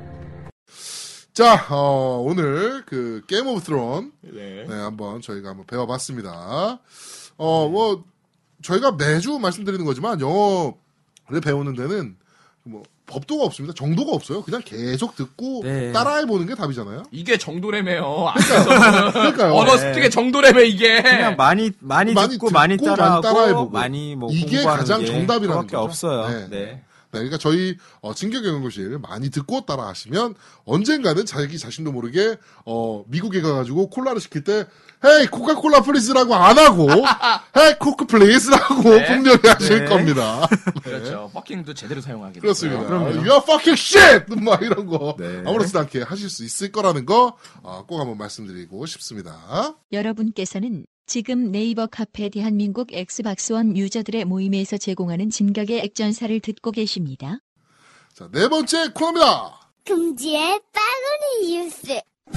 자, 오늘 그 게임 오브 스론 네. 네, 한번 저희가 한번 배워봤습니다. 뭐 저희가 매주 말씀드리는 거지만 영어를 배우는 데는 뭐 법도가 없습니다. 정도가 없어요. 그냥 계속 듣고 네. 따라해보는 게 답이잖아요. 이게 정도래매요. 그러니까요. 언어 습득의 정도래매 이게. 그냥 많이 듣고 많이 따라하고 따라해보고. 많이 뭐 이게 공부하는 가장 게 정답이라는 그밖에 거죠. 없어요. 네. 네. 네, 그러니까 저희 진격경영고실 많이 듣고 따라하시면 언젠가는 자기 자신도 모르게 미국에 가가지고 콜라를 시킬 때 헤이 코카콜라 플리즈라고 안 하고 헤이 코크 플리즈라고 네. 분명히 하실 네. 겁니다. 그렇죠. 퍼킹도 제대로 사용하게 되고요. 그렇습니다. You are fucking shit! 막 이런 거 네. 아무렇지도 않게 하실 수 있을 거라는 거 꼭 한번 말씀드리고 싶습니다. 여러분께서는 지금 네이버 카페 대한민국 엑스박스원 유저들의 모임에서 제공하는 진격의 액전사를 듣고 계십니다. 자, 네 번째 코너입니다. 금지의 빠르니 뉴스.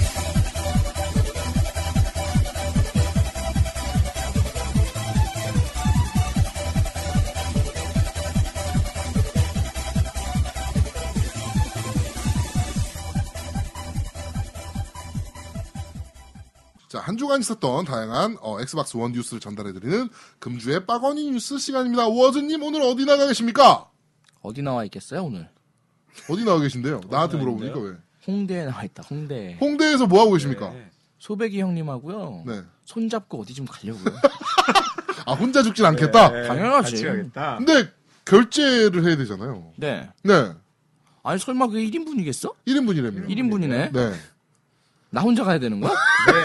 자, 한 주간 있었던 다양한 엑스박스 원 뉴스를 전달해드리는 금주의 빠거니 뉴스 시간입니다. 워즈님 오늘 어디 나가 계십니까? 어디 나와 있겠어요 오늘? 어디 나가 계신데요? 나한테 물어보니까 왜? 홍대에 나와 있다. 홍대. 홍대에서 뭐 하고 계십니까? 소백이 형님하고요. 네. 손 잡고 어디 좀 가려고요. 아, 혼자 죽진 않겠다? 당연하지. 같이 가겠다. 근데 결제를 해야 되잖아요. 네. 네. 아니 설마 그게 1인분이겠어? 1인분이라며. 1인분이네. 네. 나 혼자 가야 되는 거야?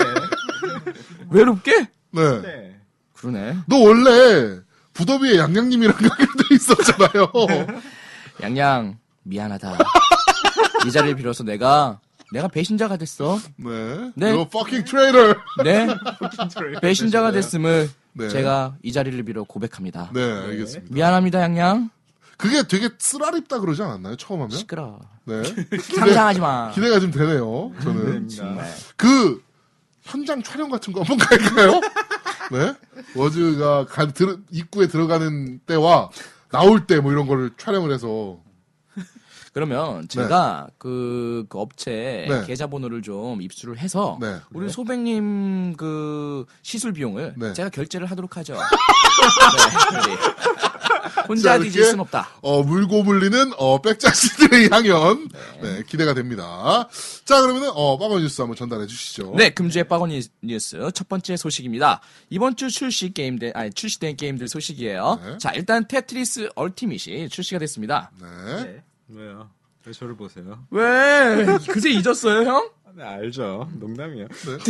외롭게? 네. 네. 그러네. 너 원래 부더비에 양양님이랑 연결돼 있었잖아요. 양양 미안하다. 이 자리를 빌어서 내가 배신자가 됐어. 네. 네. You're fucking traitor. 네. 배신자가 됐음을 네. 제가 이 자리를 빌어 고백합니다. 네, 알겠습니다. 미안합니다, 양양. 그게 되게 쓰라립다 그러지 않았나요? 처음 하면? 시끄러. 네. 상상하지 마. 기대가 좀 되네요. 저는. 정말. 그 현장 촬영 같은 거 한번 갈까요? 네. 워즈가 입구에 들어가는 때와 나올 때 뭐 이런 거를 촬영을 해서 그러면 제가 그 업체 네. 계좌번호를 좀 입수를 해서 네. 우리 소백님 그 시술 비용을 네. 제가 결제를 하도록 하죠. 네, 혼자 자, 뒤질 이렇게, 순 없다. 물고 물리는 백자씨들의 향연 네, 기대가 됩니다. 자, 그러면은 빠바 뉴스 한번 전달해 주시죠. 네, 금주의 빠거니 뉴스 첫 번째 소식입니다. 이번 주 출시된 게임들 소식이에요. 네. 자, 일단 테트리스 얼티밋이 출시가 됐습니다. 네. 왜요? 왜 저를 보세요? 왜? 그새 잊었어요, 형? 네, 알죠. 농담이에요.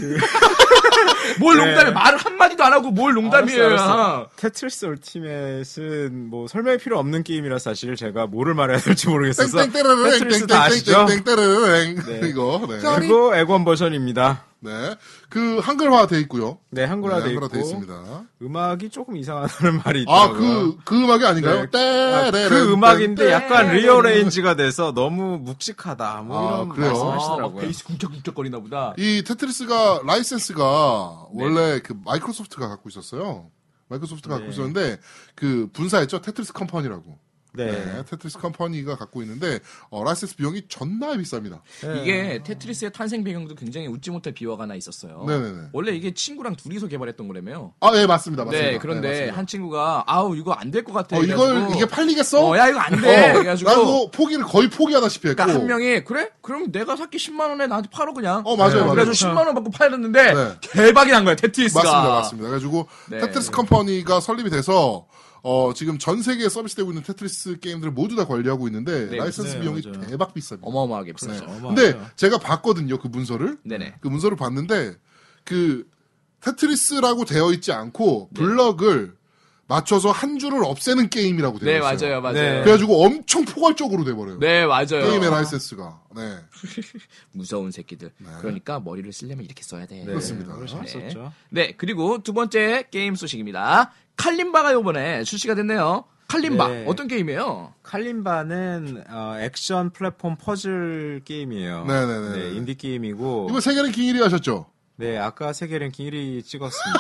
뭘 네. 농담이에요? 말을 한마디도 안 하고 뭘 농담이에요. 알았어. 테트리스 얼티밋은 뭐 설명이 필요 없는 게임이라 사실 제가 뭐를 말해야 될지 모르겠어서 땡땡떼르릉 테트리스 다 아시죠? 땡땡땡땡땡땡 네. 이거 네. 그리고 액원 버전입니다. 네. 그 한글화 돼 있고요. 네, 한글화 돼 있고 돼 있습니다. 음악이 조금 이상하다는 말이 아, 있더라고요. 그 음악이 아닌가요? 네. 그 음악인데 약간 리어레인지가 돼서 너무 묵직하다. 뭐 아, 이런 그래요? 말씀하시더라고요. 베이스 쿵짝쿵짝거리나 보다. 이 테트리스가 라이센스가 원래 그 마이크로소프트가 갖고 있었어요. 마이크로소프트가 갖고 있었는데 그 분사했죠. 테트리스 컴퍼니라고. 네. 테트리스 컴퍼니가 갖고 있는데 라이센스 비용이 존나 비쌉니다. 이게 테트리스의 탄생 배경도 굉장히 웃지 못할 비화가 하나 있었어요. 네네네. 원래 이게 친구랑 둘이서 개발했던 거라며요. 아, 예, 맞습니다. 맞습니다. 네, 그런데 네, 맞습니다. 한 친구가 아우 이거 안 될 것 같아. 이게 팔리겠어? 야 이거 안 돼. 그래가지고 나도 포기를 거의 포기하다시피 했고. 그러니까 한 명이 그래? 그럼 내가 샀기 10만 원에 나한테 팔어 그냥. 맞아요, 맞아요. 그래가지고 10만 원 받고 팔았는데 네. 대박이 난 거야 테트리스가. 맞습니다. 그래가지고 네. 테트리스 컴퍼니가 설립이 돼서 지금 전 세계에 서비스되고 있는 테트리스 게임들을 모두 다 관리하고 있는데 네, 라이선스 네, 비용이 맞아요. 대박 비쌉니다. 어마어마하게 비싸죠. 근데 제가 봤거든요, 그 문서를. 네네. 그 문서를 봤는데 그 테트리스라고 되어 있지 않고 블럭을 맞춰서 한 줄을 없애는 게임이라고 되어 네, 있어요. 맞아요. 네. 그래가지고 엄청 포괄적으로 돼버려요. 네, 맞아요. 게임의 라이센스가. 네. 무서운 새끼들. 그러니까 머리를 쓰려면 이렇게 써야 돼. 네, 그렇습니다. 그걸 잘 네. 썼죠. 네, 그리고 두 번째 게임 소식입니다. 칼림바가 요번에 출시가 됐네요. 칼림바. 네. 어떤 게임이에요? 칼림바는 액션 플랫폼 퍼즐 게임이에요. 네네네. 네, 인디 게임이고. 이번 세계는 킹1위 하셨죠? 네, 아까 세계 랭킹 1위 찍었습니다.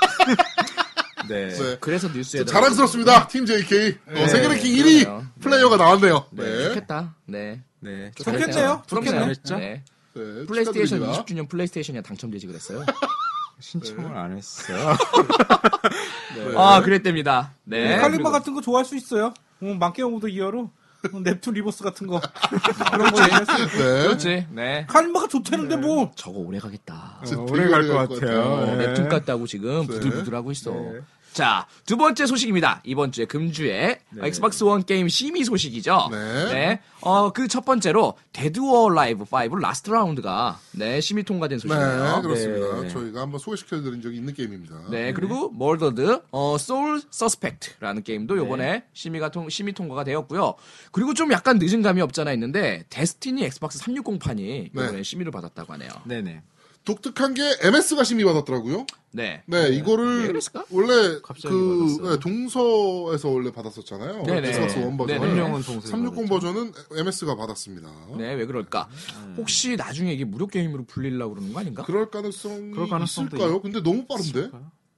네. 네. 그래서 뉴스에 자랑스럽습니다. 팀 JK. 세계 랭킹 1위 그러네요. 플레이어가 나왔네요. 네, 네. 좋겠다. 네. 네. 좋겠네요. 부럽네요. 잘했죠? 네. 네, 플레이스테이션 축하드립니다. 20주년 플레이스테이션이 당첨되지 그랬어요. 신청을 안 했어요. 아, 그랬답니다. 네. 칼림바 같은 거 좋아할 수 있어요. 망개 오브 더 이어로 넵튠 리버스 같은 거 그런 거 얘기할 수 있고. 네. 그렇지. 네. 칼림바가 좋다는데 뭐. 저거 오래 가겠다. 오래 갈 것 같아요. 네. nep튠 같다고 지금 부들부들하고 있어. 자, 두 번째 소식입니다. 이번 주에 금주에 엑스박스 원 게임 심의 소식이죠. 네. 그 첫 번째로 데드 오어 라이브 5 라스트 라운드가 심의 통과된 소식이에요. 네, 그렇습니다. 네. 저희가 한번 소개시켜드린 적이 있는 게임입니다. 네, 그리고 멀더드 소울 서스펙트라는 게임도 요번에 심의 통과가 되었고요. 그리고 좀 약간 늦은 감이 없잖아 있는데 데스티니 엑스박스 360판이 요번에 심의를 받았다고 하네요. 네네. 독특한 게 MS가 심의 받았더라고요. 네. 네, 왜 이거를 그랬을까? 원래 갑자기 받았어요. 네, 동서에서 원래 받았었잖아요. 네네. 엑스박스 원 버전. 네네. 운명은 동서에서 360 버전은 MS가 받았습니다. 네, 왜 그럴까? 혹시 나중에 이게 무료 게임으로 불리려고 그러는 거 아닌가? 그럴 가능성이 그럴 가능성도 있을까요? 근데 너무 빠른데?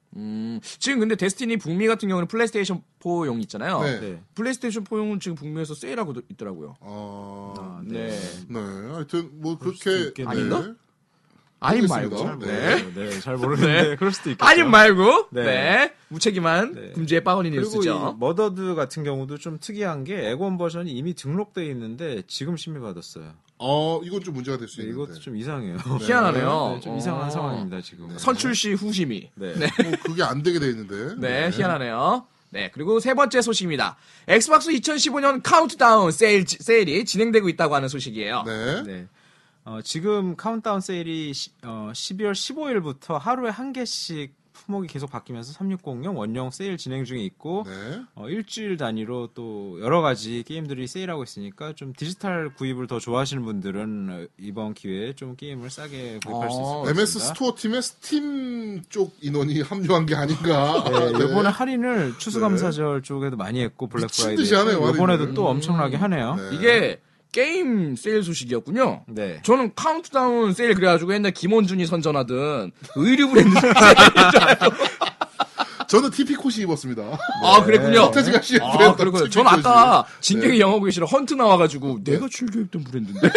지금 근데 데스티니 북미 같은 경우는 플레이스테이션 4용 있잖아요. 네. 네. 플레이스테이션 4용은 지금 북미에서 세일하고 있더라고요. 네. 네. 하여튼 뭐 수도 그렇게 있겠네요. 아닌가? 아님 말고. 모르겠습니다. 네. 네, 잘 모르는데 그럴 수도 있겠죠. 아님 말고. 네. 네. 무책임한 네. 금주의 빠거니 그리고 이 뉴스죠. 머더드 같은 경우도 좀 특이한 게 액원 버전이 이미 등록돼 있는데 지금 심의 받았어요. 이건 좀 문제가 될 수 네, 있는데. 이것도 좀 이상해요. 희한하네요. 네, 좀 이상한 상황입니다 지금. 선출시 후심이. 네. 뭐 그게 안 되게 돼 있는데. 네, 희한하네요. 네, 그리고 세 번째 소식입니다. 엑스박스 2015년 카운트다운 세일이 진행되고 있다고 하는 소식이에요. 네. 네. 지금 카운트다운 세일이 12월 15일부터 하루에 한 개씩 품목이 계속 바뀌면서 360용 원용 세일 진행 중에 있고 네. 일주일 단위로 또 여러 가지 게임들이 세일하고 있으니까 좀 디지털 구입을 더 좋아하시는 분들은 이번 기회에 좀 게임을 싸게 구입할 수 있을 것 같습니다. MS 스토어 팀에 스팀 쪽 인원이 합류한 게 아닌가. 네, 이번에 할인을 추수감사절 쪽에도 많이 했고 블랙 미친 듯이 프라이데이 하네요, 이번에도 할인을. 또 엄청나게 하네요. 네. 이게 게임 세일 소식이었군요. 네. 저는 카운트다운 세일 그래가지고 옛날 김원준이 선전하던 의류 브랜드 세일. 저는 TP 코시 입었습니다. 아, 그랬군요. 서태지가 CF 아, 그렇군요. 전 아까 진경이 영어 교실에 헌트 나와가지고 내가 즐겨 입던 브랜드인데.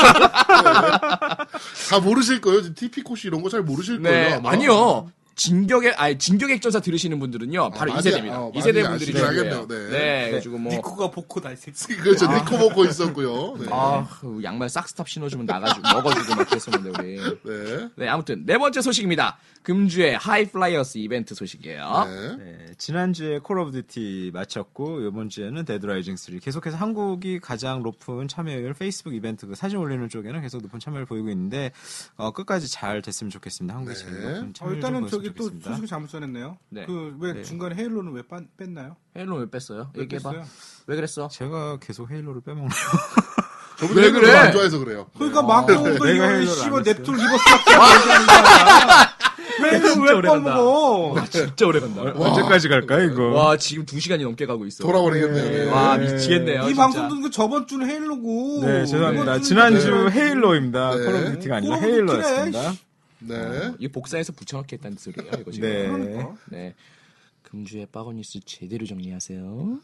다 모르실 거예요. TP 코시 이런 거 잘 모르실 네, 거예요. 아마. 아니요. 진격액전사 들으시는 분들은요, 바로 많이 2세대입니다. 많이 2세대 분들이 아시긴 중요해요. 하겠네요. 네. 네, 그래가지고 뭐. 니코가 복코다 이 새끼. 그렇죠. 니코 먹고 있었고요. 네. 그 양말 싹스탑 신어주면 나가지고, 먹어주고 막 그랬었는데, 우리. 네. 네, 아무튼, 네 번째 소식입니다. 금주의 하이플라이어스 이벤트 소식이에요. 네. 네, 지난주에 콜 오브 듀티 마쳤고 이번 주에는 데드 라이징 3 계속해서 한국이 가장 높은 참여율 페이스북 이벤트 그 사진 올리는 쪽에는 계속 높은 참여를 보이고 있는데 끝까지 잘 됐으면 좋겠습니다. 한국이 제일 높은 참여율 좀 일단은 보였으면 저기 또 좋겠습니다. 소식을 잘못 전했네요. 네. 그 왜 중간에 헤일로는 왜 뺐나요? 헤일로 왜 뺐어요? 왜 얘기해봐. 뺐어요? 왜 그랬어? 제가 계속 헤일로를 빼먹네요. 저분이 왜 그래? 안 좋아해서 그래요. 그러니까 마크 오브 내가 이어를 헤일로를 씨발 안 했어요. 넵튠 리버스밖에 안 되는 진짜 왜 오래 간다. 빼먹어? 진짜 오래 간다. 언제까지 갈까 이거? 와, 지금 2시간이 넘게 가고 있어. 돌아버리겠네요. 네. 와, 미치겠네요. 이 진짜. 방송 듣는 거 저번 주는 헤일로고. 네, 죄송합니다. 이번 주는 지난주 네. 헤일로입니다. 네. 콜 오브 듀티가 아니라 콜 오브 듀티래. 헤일로였습니다. 네. 이거 복사해서 붙여넣기 했다는 소리예요, 이거 지금. 네. 그러니까. 네. 금주의 빠거니스 제대로 정리하세요.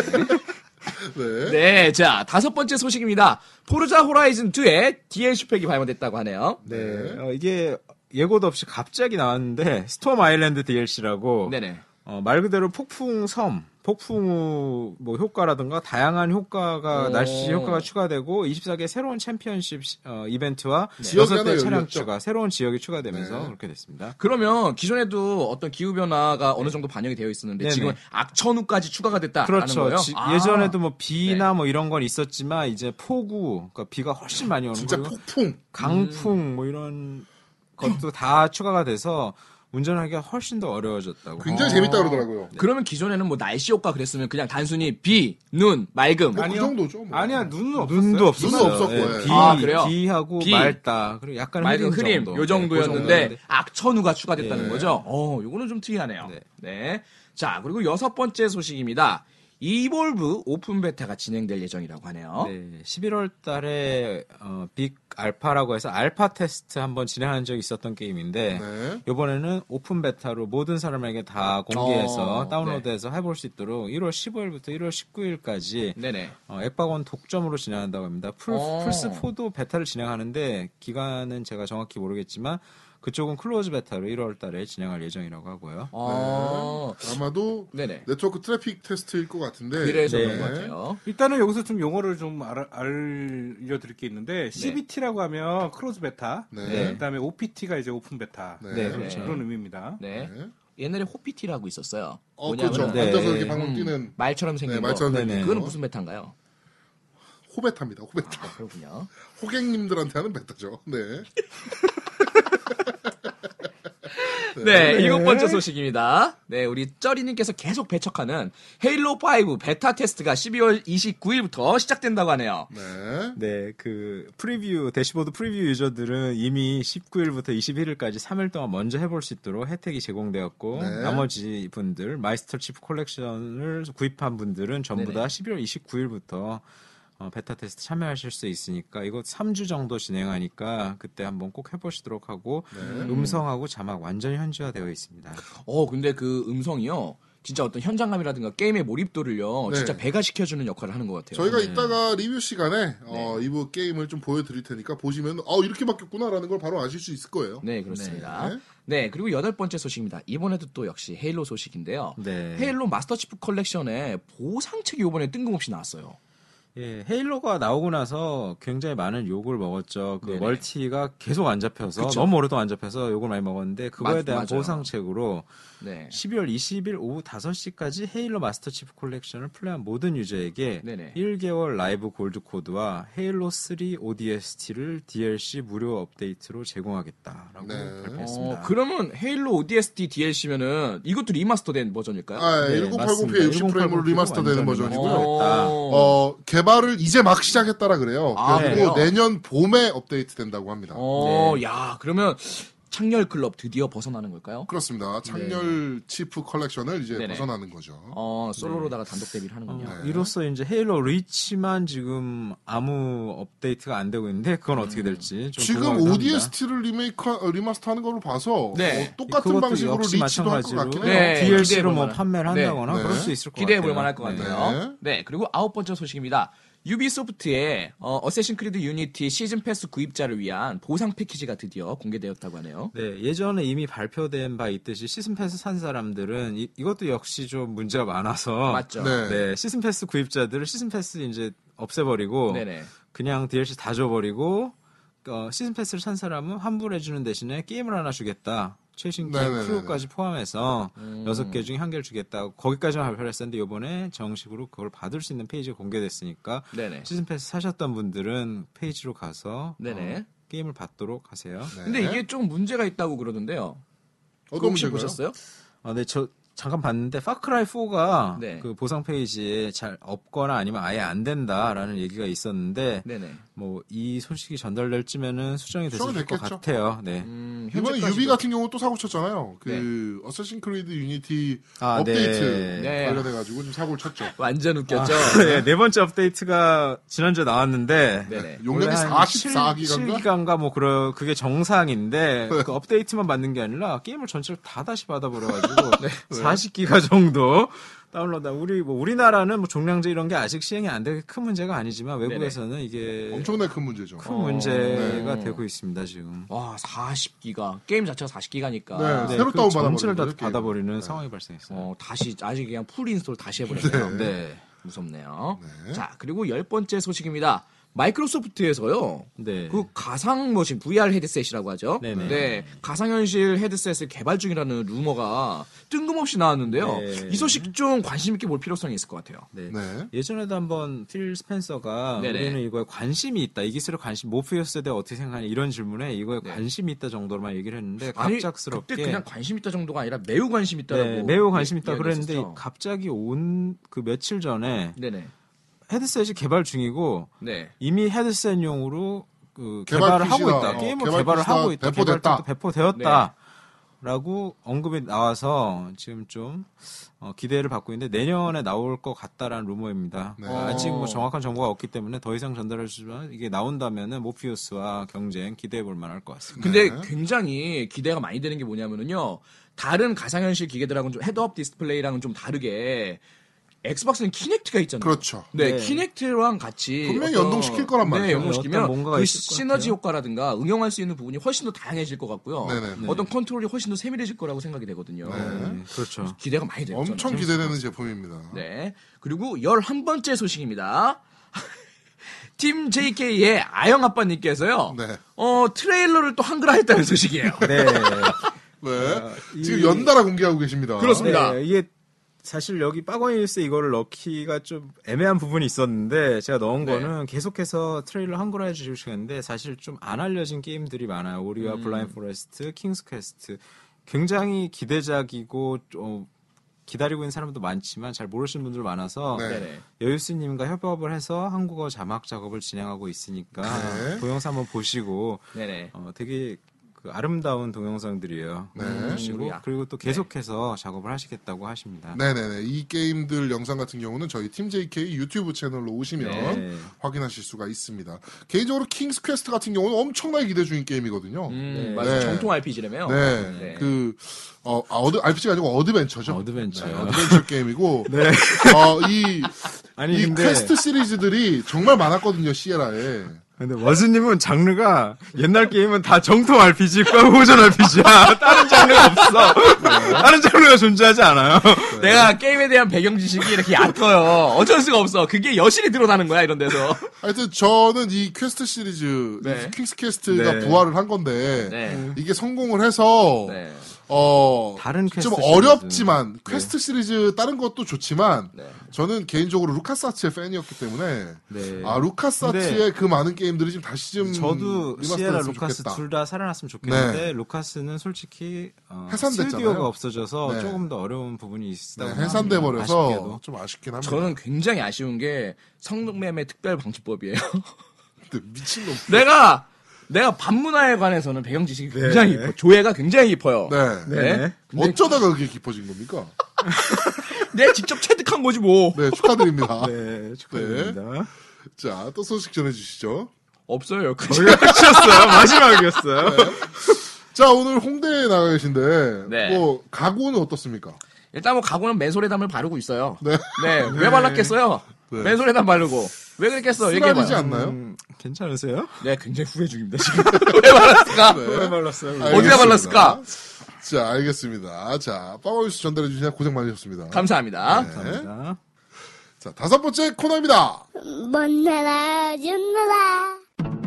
네. 네, 자, 다섯 번째 소식입니다. 포르자 호라이즌 2의 DLC 팩이 발매됐다고 하네요. 네, 이게 예고도 없이 갑자기 나왔는데 스톰 아일랜드 DLC라고 네네. 말 그대로 폭풍섬, 폭풍 뭐 효과라든가 다양한 효과가 날씨 효과가 추가되고 24개 새로운 챔피언십 이벤트와 6대 차량 추가, 새로운 지역이 추가되면서 그렇게 됐습니다. 그러면 기존에도 어떤 기후 변화가 어느 정도 반영이 되어 있었는데 지금은 악천후까지 추가가 됐다라는 그렇죠. 거예요. 예전에도 뭐 비나 뭐 이런 건 있었지만 이제 폭우, 그러니까 비가 훨씬 많이 오는 진짜 거고 폭풍, 강풍 뭐 이런 것도 다 추가가 돼서 운전하기가 훨씬 더 어려워졌다고. 굉장히 재밌다 그러더라고요. 그러면 기존에는 뭐 날씨 효과 그랬으면 그냥 단순히 비, 눈, 맑음. 뭐 그 정도죠. 뭐. 아니야, 눈은 없었어요. 눈도 없었어요. 눈은 없었고, 비, 그래요? 비하고 비. 맑다. 그리고 약간 맑은 흐림 정도. 요 정도였는데 악천후가 추가됐다는 네. 거죠. 요거는 좀 특이하네요. 네. 네. 자, 그리고 6번째 소식입니다. 이볼브 오픈 베타가 진행될 예정이라고 하네요. 네, 11월 달에 빅 알파라고 해서 알파 테스트 한번 진행한 적이 있었던 게임인데 이번에는 오픈 베타로 모든 사람에게 다 공개해서 다운로드해서 해볼 수 있도록 1월 15일부터 1월 19일까지 액박원 독점으로 진행한다고 합니다. 플스4도 베타를 진행하는데 기간은 제가 정확히 모르겠지만 그쪽은 클로즈 베타로 1월 달에 진행할 예정이라고 하고요. 아마도 네트워크 트래픽 테스트일 것 같은데. 그래서 그런 것 같아요. 일단은 여기서 좀 용어를 좀 알려드릴 게 있는데 CBT라고 하면 클로즈 베타, 그다음에 OPT가 이제 오픈 베타 그렇죠. 그런 의미입니다. 옛날에 호피티라고 있었어요. 그렇죠. 앉아서 이렇게 방금 뛰는 말처럼 생긴 거. 말처럼 생긴 그거는 거. 무슨 베타인가요? 호베타입니다. 호베타. 그렇군요. 호객님들한테 하는 베타죠. 네. 네, 7번째 소식입니다. 네, 우리 쩌리님께서 계속 배척하는 헤일로5 베타 테스트가 12월 29일부터 시작된다고 하네요. 네, 그 프리뷰, 대시보드 프리뷰 유저들은 이미 19일부터 21일까지 3일 동안 먼저 해볼 수 있도록 혜택이 제공되었고, 나머지 분들, 마이스터 치프 콜렉션을 구입한 분들은 전부 다 12월 29일부터 베타 테스트 참여하실 수 있으니까 이거 3주 정도 진행하니까 그때 한번 꼭 해보시도록 하고 음성하고 자막 완전히 현지화되어 있습니다. 근데 그 음성이요. 진짜 어떤 현장감이라든가 게임의 몰입도를요. 진짜 배가시켜주는 역할을 하는 것 같아요. 저희가 이따가 리뷰 시간에 이부 게임을 좀 보여드릴 테니까 보시면 이렇게 바뀌었구나라는 걸 바로 아실 수 있을 거예요. 네, 그렇습니다. 네, 그리고 8번째 소식입니다. 이번에도 또 역시 헤일로 소식인데요. 헤일로 마스터 치프 컬렉션에 보상책이 이번에 뜬금없이 나왔어요. 예, 헤일로가 나오고 나서 굉장히 많은 욕을 먹었죠. 그 멀티가 계속 안 잡혀서 너무 오랫동안 안 잡혀서 욕을 많이 먹었는데 그거에 대한 보상책으로 12월 20일 오후 5시까지 헤일로 마스터 치프 콜렉션을 플레이한 모든 유저에게 1개월 라이브 골드 코드와 헤일로 3 ODST를 DLC 무료 업데이트로 제공하겠다라고 발표했습니다. 그러면 헤일로 ODST DLC면은 이것도 리마스터된 버전일까요? 1980p 60프레임으로 리마스터되는 버전이고요. 개발을 이제 막 시작했다라 그래요. 그리고 내년 봄에 업데이트 된다고 합니다. 야, 그러면 창렬 클럽 드디어 벗어나는 걸까요? 그렇습니다. 창렬 치프 컬렉션을 이제 벗어나는 거죠. 솔로로다가 단독 데뷔를 하는군요. 이로써 이제 헤일로 리치만 지금 아무 업데이트가 안 되고 있는데 그건 어떻게 될지 좀 지금 ODST를 리마스터하는 걸로 봐서 똑같은 방식으로 리치도 할 것 같긴 해요. DLC로 뭐 판매를 한다거나 그럴 수 있을 것 같아요. 기대해 볼 만할 것 같아요. 네, 그리고 9번째 소식입니다. 유비소프트의 어쌔신 크리드 유니티 시즌 패스 구입자를 위한 보상 패키지가 드디어 공개되었다고 하네요. 네, 예전에 이미 발표된 바 있듯이 시즌 패스 산 사람들은 이것도 역시 좀 문제가 많아서 맞죠. 네, 시즌 패스 구입자들을 시즌 패스 이제 없애버리고 그냥 DLC 다 줘버리고 시즌 패스를 산 사람은 환불해주는 대신에 게임을 하나 주겠다. 최신 게임 크루까지 포함해서 6개 중에 1개를 주겠다고 거기까지만 발표를 했었는데 이번에 정식으로 그걸 받을 수 있는 페이지가 공개됐으니까 시즌 패스 사셨던 분들은 페이지로 가서 게임을 받도록 하세요. 근데 이게 좀 문제가 있다고 그러던데요. 혹시 보셨어요? 네, 저 잠깐 봤는데 파크라이 4가 그 보상 페이지에 잘 없거나 아니면 아예 안 된다라는 얘기가 있었는데 뭐 이 소식이 전달될 쯤에는 수정이 됐을 것 같아요. 네. 이번에 유비 같은 경우 또 사고 쳤잖아요. 그 어쌔신 크리드 유니티 업데이트 관련해가지고 좀 사고를 쳤죠. 완전 웃겼죠. 네 번째 업데이트가 지난주에 나왔는데 용량이 44기가인가 뭐 그게 정상인데 그 업데이트만 받는 게 아니라 게임을 전체를 다 다시 받아버려가지고 40기가 정도 다운로드. 우리나라는 뭐 종량제 이런 게 아직 시행이 안 되게 큰 문제가 아니지만 외국에서는 이게 엄청나게 큰 문제죠. 큰 문제가 되고 있습니다 지금. 와 40기가 게임 자체가 40기가니까. 네, 새로 다운 전체를 다 받아버리는 받아버리는 상황이 발생했어요. 다시 아직 그냥 풀 인스톨 다시 해버렸네요. 네. 무섭네요. 네. 자 그리고 10번째 소식입니다. 마이크로소프트에서요. 네. 그 가상 머신 VR 헤드셋이라고 하죠. 네네. 네, 가상현실 헤드셋을 개발 중이라는 루머가 뜬금없이 나왔는데요. 네. 이 소식 좀 관심 있게 볼 필요성이 있을 것 같아요. 네. 네. 예전에도 한번 필 스펜서가 네네. 우리는 이거에 관심이 있다. 이 기술에 모피우스에 대해 어떻게 생각하냐 이런 질문에 이거에 네. 관심이 있다 정도로만 얘기를 했는데 아니, 갑작스럽게 그때 그냥 관심 있다 정도가 아니라 매우 관심 있다라고. 네, 매우 관심 있다 그랬는데 이야기했었죠. 갑자기 그 며칠 전에 네네. 헤드셋이 개발 중이고 네. 이미 헤드셋용으로 그 개발 개발을 하고 PC가, 있다. 게임을 개발 개발을 PC가 하고 있다. 배포됐다. 배포되었다. 라고 언급이 나와서 지금 좀 기대를 받고 있는데 내년에 나올 것 같다라는 루머입니다. 네. 아직 뭐 정확한 정보가 없기 때문에 더 이상 전달할 수 없지만 이게 나온다면은 모피우스와 경쟁 기대해 볼 만할 것 같습니다. 근데 굉장히 기대가 많이 되는 게 뭐냐면은요. 다른 가상현실 기계들하고는 좀 헤드업 디스플레이랑은 좀 다르게 엑스박스는 키넥트가 있잖아요. 그렇죠. 네, 네. 키넥트랑 같이 분명히 연동시킬 거란 말이죠. 네, 연동시키면 어떤 뭔가가 그 있을 것 시너지 같아요. 효과라든가 응용할 수 있는 부분이 훨씬 더 다양해질 것 같고요. 네네. 어떤 컨트롤이 훨씬 더 세밀해질 거라고 생각이 되거든요. 네. 그렇죠. 기대가 많이 돼요. 엄청 저는. 기대되는 제품입니다. 네. 그리고 11번째 소식입니다. 팀 JK의 아영 아빠님께서요. 네. 트레일러를 또 한글화했다는 소식이에요. 네. 네. 지금 연달아 공개하고 계십니다. 그렇습니다. 네, 이게 사실 여기 빠거니뉴스에 이거를 넣기가 좀 애매한 부분이 있었는데 제가 넣은 네. 거는 계속해서 트레일러 한글화 해주시고 싶었는데 사실 좀 안 알려진 게임들이 많아요. 오리와 블라인드 포레스트, 킹스 퀘스트 굉장히 기대작이고 기다리고 있는 사람도 많지만 잘 모르시는 분들 많아서 네. 네네. 여유스님과 협업을 해서 한국어 자막 작업을 진행하고 있으니까 네. 동영상 한번 보시고 네네. 되게 그 아름다운 동영상들이에요. 네. 보시고 그리고 또 계속해서 작업을 하시겠다고 하십니다. 네네네. 이 게임들 영상 같은 경우는 저희 팀 JK 유튜브 채널로 오시면 네. 확인하실 수가 있습니다. 개인적으로 킹스 퀘스트 같은 경우는 엄청나게 기대 중인 게임이거든요. 맞아요. 네. 정통 RPG라며요. 네. RPG가 아니고 어드벤처죠. 어드벤처. 네, 어드벤처 게임이고. 네. 이 퀘스트 시리즈들이 정말 많았거든요, 시에라에. 근데 워즈님은 장르가 옛날 게임은 다 정통 RPG 있고 호전 RPG야. 다른 장르가 없어. 다른 장르가 존재하지 않아요. 내가 게임에 대한 배경 지식이 이렇게 얕어요. 어쩔 수가 없어. 그게 여실히 드러나는 거야, 이런 데서. 하여튼 저는 이 퀘스트 시리즈, 네. 이 킹스 퀘스트가 네. 부활을 한 건데, 네. 이게 성공을 해서, 네. 다른 퀘스트 좀 시리즈. 어렵지만 퀘스트 시리즈 다른 것도 좋지만 네. 저는 개인적으로 루카스아츠의 팬이었기 때문에 네. 루카스아츠의 그 많은 게임들이 지금 다시 좀 저도 리마스터 시에라 됐으면 루카스 좋겠다. 둘 다 살아났으면 좋겠는데 네. 루카스는 솔직히 해산됐잖아요. 스튜디오가 없어져서 네. 조금 더 어려운 부분이 있다고 네, 해산돼 버려서 아쉽게도. 좀 아쉽긴 합니다. 저는 굉장히 아쉬운 게 성매매 특별 방지법이에요. 근데 미친놈. 내가 반문화에 관해서는 배경 지식이 굉장히 깊어. 조예가 굉장히 깊어요. 네. 네. 어쩌다가 그게 깊어진 겁니까? 내가 직접 체득한 거지 뭐. 네, 축하드립니다. 네, 축하드립니다. 자, 또 소식 전해주시죠. 없어요. 저희가 끝이었어요. 마지막이었어요. 자, 오늘 홍대에 나가 계신데, 네. 뭐, 가구는 어떻습니까? 일단 뭐 가구는 맨솔에담을 바르고 있어요. 네. 네. 왜 발랐겠어요? 네. 맨솔에담 바르고. 왜 그랬겠어? 쓰라리지 얘기해봐요. 않나요? 괜찮으세요? 네, 굉장히 후회 중입니다, 지금. 왜 발랐을까? 네. 발랐어요? 어디다 알겠습니다. 발랐을까? 자, 알겠습니다. 자, 빠바뉴스 전달해주시냐 고생 많으셨습니다. 감사합니다. 네. 감사합니다. 자, 5번째 코너입니다. 먼 나라 준나라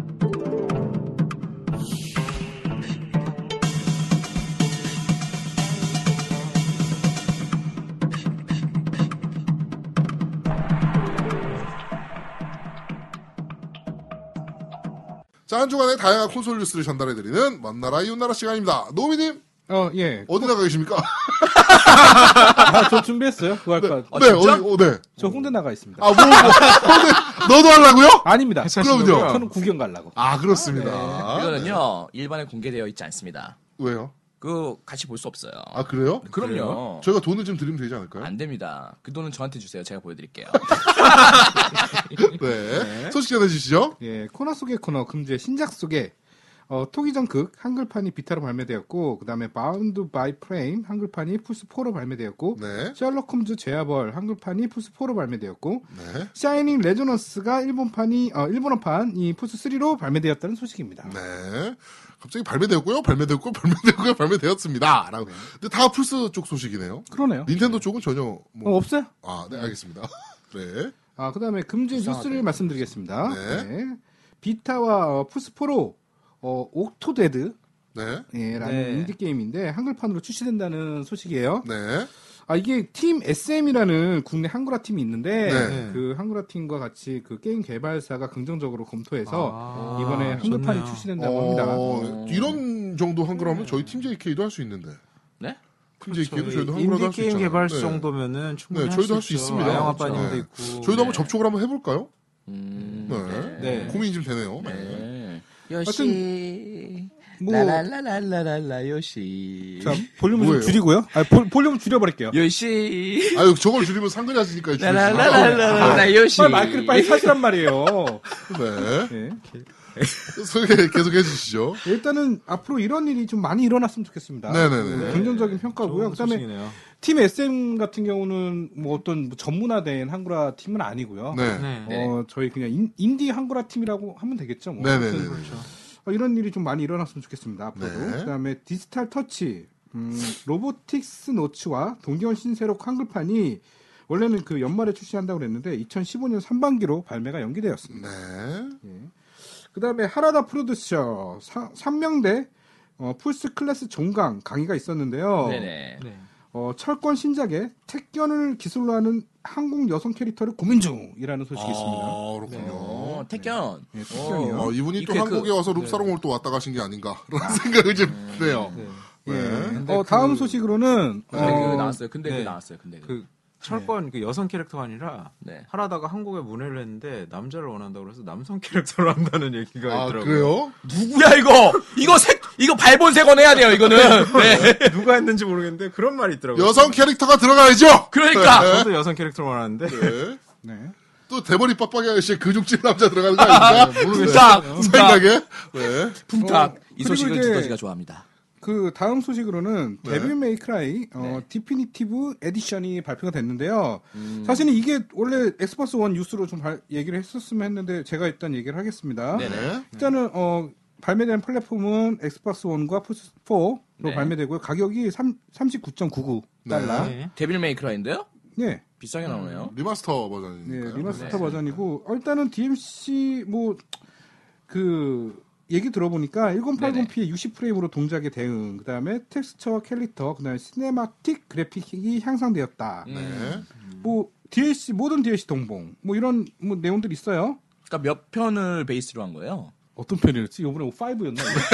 자, 한 주간의 다양한 콘솔 뉴스를 전달해드리는 먼 나라 이웃 나라 시간입니다. 노미님, 예. 어디 나가 계십니까? 저 준비했어요. 그거 할까? 네, 네. 저 홍대 나가 있습니다. 너도 하려고요? 아닙니다. 그럼요. 저는 구경 가려고. 아, 그렇습니다. 이거는요, 일반에 공개되어 있지 않습니다. 왜요? 같이 볼 수 없어요. 아, 그래요? 그럼요. 저희가 돈을 좀 드리면 되지 않을까요? 안 됩니다. 그 돈은 저한테 주세요. 제가 보여드릴게요. 네. 소식 전해주시죠. 예, 코너 속의 코너 금주의 신작 속에 토기전극 한글판이 비타로 발매되었고, 그 다음에 바운드 바이 프레임 한글판이 플스4로 발매되었고, 네. 셜록 홈즈 죄아벌 한글판이 플스4로 발매되었고, 네. 샤이닝 레조넌스가 일본판이 일본어판이 플스3로 발매되었다는 소식입니다. 네. 갑자기 발매되었습니다. 라고. 근데 다 플스 쪽 소식이네요. 그러네요. 닌텐도 쪽은 전혀 없어요? 아, 네, 알겠습니다. 네. 그 다음에 금지 뉴스를 말씀드리겠습니다. 네. 네. 비타와 플스4로 옥토데드 네. 라는 인디 게임인데 한글판으로 출시된다는 소식이에요. 네. 이게 팀 SM이라는 국내 한글화 팀이 있는데 네. 그 한글화 팀과 같이 그 게임 개발사가 긍정적으로 검토해서 이번에 한글판이 좋네요. 출시된다고 합니다. 이런 정도 한글하면 저희 팀 JK도 할 수 있는데. 네? 팀 JK도 저희도 한글화도 인디 할 수 게임 있잖아요. 개발사 네. 정도면은 충분히 네, 저희도 할 수 있죠. 있습니다. 영화반영도 네. 있고. 저희도 한번 접촉을 한번 해볼까요? 네. 네. 고민이 좀 되네요. 네. 요시. 뭐- 라라라라라라 요시. 자, 볼륨을 뭐예요? 좀 줄이고요. 볼륨을 줄여버릴게요. 요시. 아유, 저걸 줄이면 상근이 하시니까 줄이시죠. 라라라라라라 요시. 빨리 마이크를 빨리 사시란 말이에요. 네. 네. 소개 계속 해주시죠. 일단은 앞으로 이런 일이 좀 많이 일어났으면 좋겠습니다. 네네네. 긍정적인 평가고요. 좋은 그다음에 소식이네요. 팀 SM 같은 경우는 뭐 어떤 전문화된 한글화 팀은 아니고요. 네. 네. 저희 그냥 인디 한글화 팀이라고 하면 되겠죠. 뭐. 네네네. 아무튼 이런 일이 좀 많이 일어났으면 좋겠습니다. 앞으로도. 네. 그다음에 디지털 터치, 로보틱스 노츠와 동기원 신세록 한글판이 원래는 그 연말에 출시한다고 그랬는데 2015년 상반기로 발매가 연기되었습니다. 네. 그다음에 하라다 프로듀서 3명대 풀스 클래스 종강 강의가 있었는데요. 네네. 네. 철권 신작에 택견을 기술로 하는 한국 여성 캐릭터를 고민 중이라는 소식이 있습니다. 그렇군요. 택견. 네, 택견이요. 이분이 또 이게 한국에 와서 룩사롱을 또 왔다 가신 게 아닌가라는 생각이 좀 드네요. 네. 다음 소식으로는 근데 그 나왔어요. 근데 그 네. 나왔어요. 근데 그 철권 그 여성 캐릭터가 아니라 네. 하라다가 한국에 문의를 했는데 남자를 원한다고 그래서 남성 캐릭터로 한다는 얘기가 아, 있더라고요. 그래요? 누구야 이거? 이거 발본색원 해야 돼요. 이거는. 네. 누가 했는지 모르겠는데 그런 말이 있더라고요. 여성 캐릭터가 들어가야죠! 그러니까. 저도 여성 캐릭터를 원하는데 네. 네. 또 대머리 빡빡이 아저씨 근육질 남자 들어가는 거 아닙니까? 분탁. 생각에? 네. 분탁. 이 그리고 소식을 이제 두더지가 좋아합니다. 그 다음 소식으로는 네. 데빌 메이크라이 디피니티브 에디션이 발표가 됐는데요. 사실은 이게 원래 엑스박스 원 뉴스로 좀 얘기를 했었으면 했는데 제가 일단 얘기를 하겠습니다. 네. 일단은 발매된 플랫폼은 엑스박스 원과 플스4로 네. 발매되고요. 가격이 39.99 달러. 네. 데빌 메이크라인데요? 네. 비싸게 나오네요. 리마스터 네, 버전이니까요. 리마스터 네. 버전이고 일단은 DMC 얘기 들어보니까 1080p의 60프레임으로 동작의 대응, 그 다음에 텍스처와 캐릭터, 그 다음에 시네마틱 그래픽이 향상되었다. 네. DLC, 모든 DLC 동봉, 이런 내용들이 있어요. 그러니까 몇 편을 베이스로 한 거예요? 어떤 편이었지? 이번에 5였나?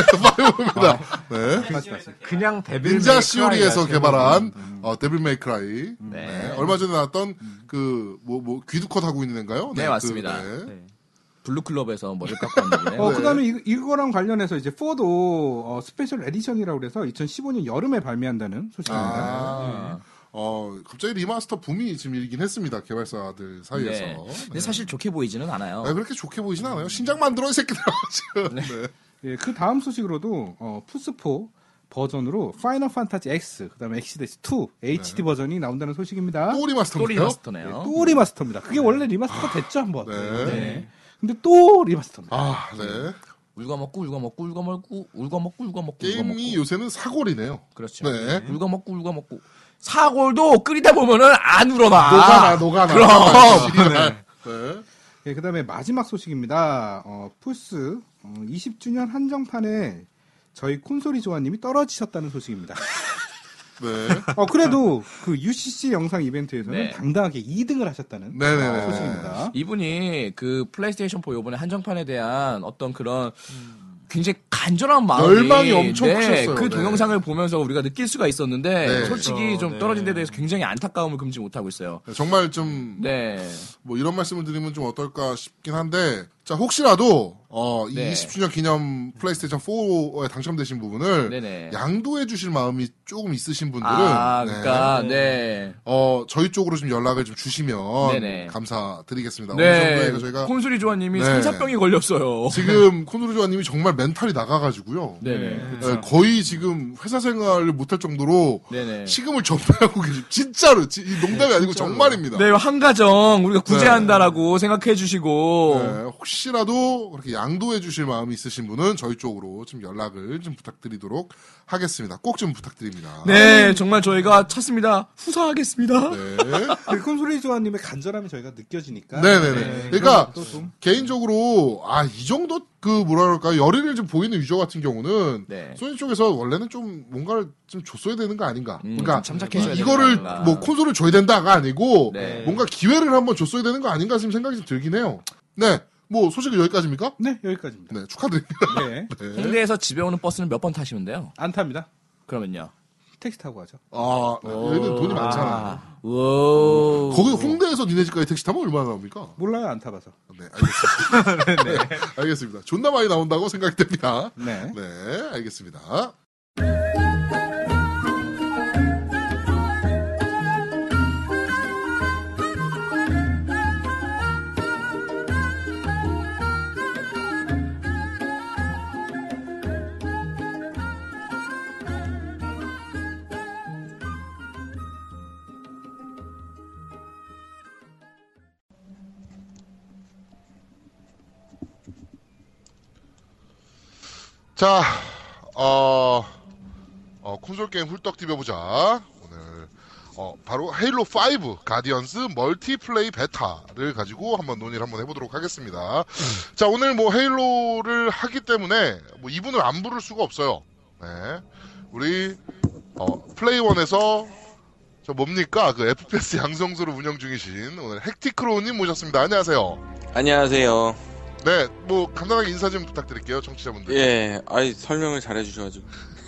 네. 그냥 데빌 닌자 메이크라이 시오리에서 하시는 개발한 데빌 메이크라이. 네. 얼마 전에 나왔던 귀두컷 하고 있는 애인가요? 네, 맞습니다. 네. 블루클럽에서 머리를 깎고 왔는데. 그 다음에 이거랑 관련해서 이제 4도 스페셜 에디션이라고 그래서 2015년 여름에 발매한다는 소식입니다. 갑자기 리마스터 붐이 지금 일긴 했습니다. 개발사들 사이에서. 네. 근데 사실 좋게 보이지는 않아요. 그렇게 좋게 보이진 않아요. 신작 만들어 이 새끼들. 지금. 네. 예, 그 다음 소식으로도 플스4 버전으로 파이널 판타지 X, 그다음에 엑시데스 2 HD 버전이 나온다는 소식입니다. 또 또 리마스터인가요? 리마스터네요. 또 리마스터입니다. 그게 원래 리마스터 됐죠 한번. 네. 근데 또 리마스터입니다. 네. 울거먹고. 게임이 요새는 사골이네요. 그렇죠. 네. 울거먹고. 사골도 끓이다 보면은 안 우러나. 녹아나. 그럼. 네. 예, 그다음에 마지막 소식입니다. 플스 20주년 한정판에 저희 콘솔이 조아님이 떨어지셨다는 소식입니다. 네. 그래도 그 UCC 영상 이벤트에서는 네. 당당하게 2등을 하셨다는 네네네. 소식입니다. 이분이 그 플레이스테이션 4 요번에 한정판에 대한 어떤 그런 굉장히 간절한 마음이 열망이 엄청 크셨어요. 그 네. 동영상을 보면서 우리가 느낄 수가 있었는데 네. 솔직히 그렇죠. 좀 네. 떨어진 데 대해서 굉장히 안타까움을 금치 못하고 있어요. 정말 좀 네. 이런 말씀을 드리면 좀 어떨까 싶긴 한데 자, 혹시라도, 이 네. 20주년 기념 플레이스테이션 4에 당첨되신 부분을 네네. 양도해 주실 마음이 조금 있으신 분들은, 그러니까, 네. 저희 쪽으로 좀 연락을 좀 주시면 네네. 감사드리겠습니다. 어느 네. 정도에 저희가 콘솔이 조아님이 네. 상사병이 걸렸어요. 지금 콘솔조아님이 정말 멘탈이 나가가지고요. 네네. 네, 거의 지금 회사 생활을 못할 정도로 네네. 식음을 전폐하고 계시고 진짜로 이 농담이 아니고 정말입니다. 네, 한 가정 우리가 구제한다라고 생각해 주시고. 네, 혹시라도 그렇게 양도해 주실 마음이 있으신 분은 저희 쪽으로 좀 연락을 좀 부탁드리도록 하겠습니다. 꼭 좀 부탁드립니다. 네, 정말 저희가 찾습니다. 후사하겠습니다. 네. 그 콘솔이 조아님의 간절함이 저희가 느껴지니까. 네네네. 그러니까 또 좀. 개인적으로 이 정도 뭐라 그럴까 열의를 좀 보이는 유저 같은 경우는 네. 소니 쪽에서 원래는 좀 뭔가를 좀 줬어야 되는 거 아닌가. 그러니까 좀 참작해줘야 이거를 되는 거 뭐 콘솔을 줘야 된다가 아니고 네. 뭔가 기회를 한번 줬어야 되는 거 아닌가 지금 생각이 좀 들긴 해요. 네. 뭐 소식은 여기까지입니까? 네, 여기까지입니다. 네, 축하드립니다. 네. 네. 홍대에서 집에 오는 버스는 몇 번 타시면 돼요? 안 탑니다. 그러면요. 택시 타고 가죠. 여기는 돈이 많잖아. 오. 거기 홍대에서 니네 집까지 택시 타면 얼마나 나옵니까? 몰라요, 안 타봐서. 네, 알겠습니다. 네, 알겠습니다. 존나 많이 나온다고 생각이 됩니다. 네. 네, 알겠습니다. 자, 콘솔 게임 훌떡 뛰어보자. 오늘, 바로 헤일로5 가디언스 멀티플레이 베타를 가지고 한번 논의를 한번 해보도록 하겠습니다. 자, 오늘 뭐 헤일로를 하기 때문에 뭐 이분을 안 부를 수가 없어요. 네. 우리, 플레이원에서 저 뭡니까? 그 FPS 양성소를 운영 중이신 오늘 헥티크로우님 모셨습니다. 안녕하세요. 안녕하세요. 네, 뭐 간단하게 인사 좀 부탁드릴게요, 청취자분들. 예, 설명을 잘 해주셔가지고.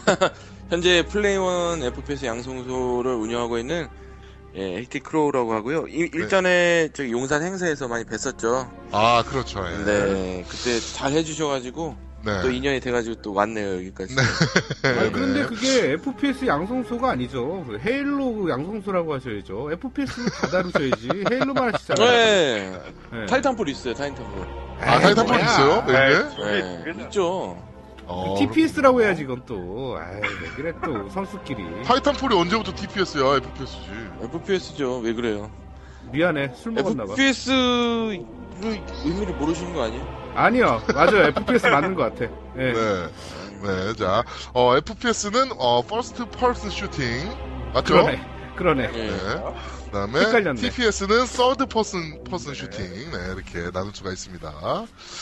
현재 플레이원 FPS 양성소를 운영하고 있는 헥티크로우라고 하고요. 일전에 저기 용산 행사에서 많이 뵀었죠. 아, 그렇죠. 예. 네, 그때 잘 해주셔가지고 네. 또 인연이 돼가지고 또 왔네요 여기까지. 네. 아니, 그런데 그게 FPS 양성소가 아니죠. 그 헤일로 양성소라고 하셔야죠. FPS는 다 다루셔야지. 헤일로만 하시잖아요. 네. 네. 타이탄폴 있어요, 타이탄폴. 타이탄폴 있어요? 네. 있죠. TPS라고 해야지, 이건 또. 아이, 왜 그래, 또, 선수끼리. 타이탄폴이 언제부터 TPS야, FPS지? FPS죠. 왜 그래요? 미안해, 술 먹었나봐. FPS의 의미를 모르시는 거 아니에요? 아니요, 맞아요. FPS 맞는 것 같아. 네. 네, 자, FPS는, First Person Shooting. 맞죠? 그러네. 네. 그 다음에, 헷갈렸네. TPS는 Third Person Shooting. 네, 이렇게 나눌 수가 있습니다.